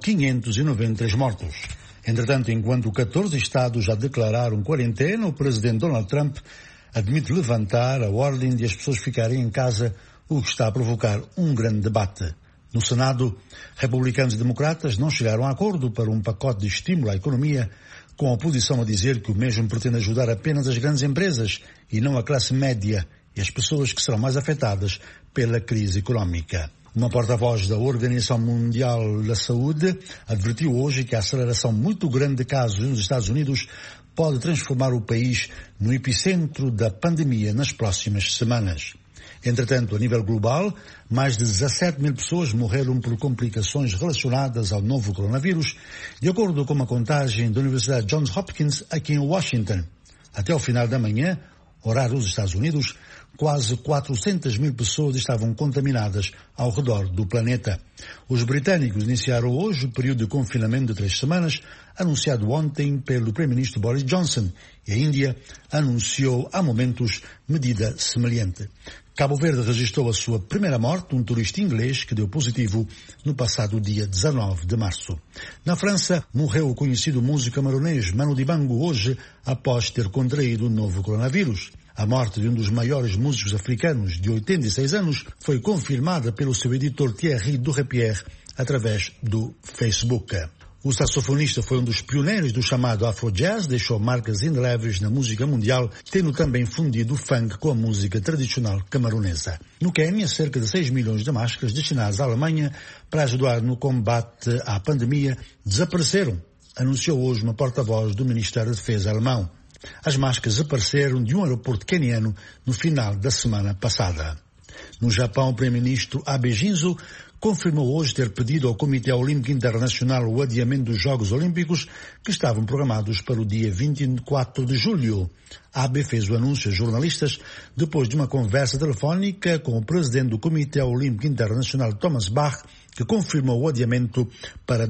593 mortos. Entretanto, enquanto 14 estados já declararam quarentena, o presidente Donald Trump admite levantar a ordem de as pessoas ficarem em casa, o que está a provocar um grande debate. No Senado, republicanos e democratas não chegaram a acordo para um pacote de estímulo à economia, com a oposição a dizer que o mesmo pretende ajudar apenas as grandes empresas e não a classe média e as pessoas que serão mais afetadas pela crise económica. Uma porta-voz da Organização Mundial da Saúde advertiu hoje que a aceleração muito grande de casos nos Estados Unidos pode transformar o país no epicentro da pandemia nas próximas semanas. Entretanto, a nível global, mais de 17 mil pessoas morreram por complicações relacionadas ao novo coronavírus, de acordo com uma contagem da Universidade Johns Hopkins aqui em Washington. Até o final da manhã, horário dos Estados Unidos, quase 400 mil pessoas estavam contaminadas ao redor do planeta. Os britânicos iniciaram hoje o período de confinamento de 3 semanas, anunciado ontem pelo Primeiro-Ministro Boris Johnson, e a Índia anunciou há momentos medida semelhante. Cabo Verde registrou a sua primeira morte, um turista inglês que deu positivo no passado dia 19 de março. Na França, morreu o conhecido músico camaronês Manu Dibango hoje após ter contraído o novo coronavírus. A morte de um dos maiores músicos africanos, de 86 anos, foi confirmada pelo seu editor Thierry Durepierre através do Facebook. O saxofonista foi um dos pioneiros do chamado Afro-Jazz, deixou marcas indeléveis na música mundial, tendo também fundido o funk com a música tradicional camaronesa. No Quênia, cerca de 6 milhões de máscaras destinadas à Alemanha para ajudar no combate à pandemia desapareceram, anunciou hoje uma porta-voz do Ministério da Defesa alemão. As máscaras desapareceram de um aeroporto queniano no final da semana passada. No Japão, o primeiro-ministro Abe Shinzo confirmou hoje ter pedido ao Comitê Olímpico Internacional o adiamento dos Jogos Olímpicos que estavam programados para o dia 24 de julho. Abe fez o anúncio a jornalistas depois de uma conversa telefónica com o presidente do Comitê Olímpico Internacional, Thomas Bach, que confirmou o adiamento para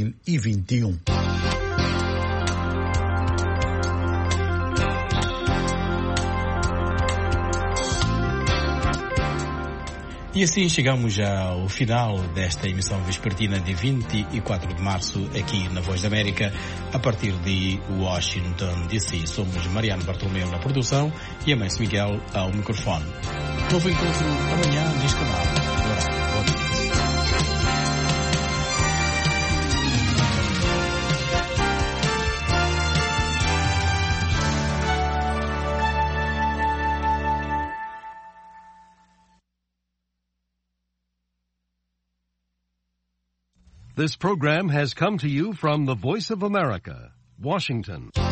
2021. E assim chegamos ao final desta emissão vespertina de 24 de março aqui na Voz da América, a partir de Washington DC. Somos Mariano Bartolomeu na produção e Amâncio Miguel ao microfone. Novo encontro amanhã neste canal. Boa noite. This program has come to you from the Voice of America, Washington.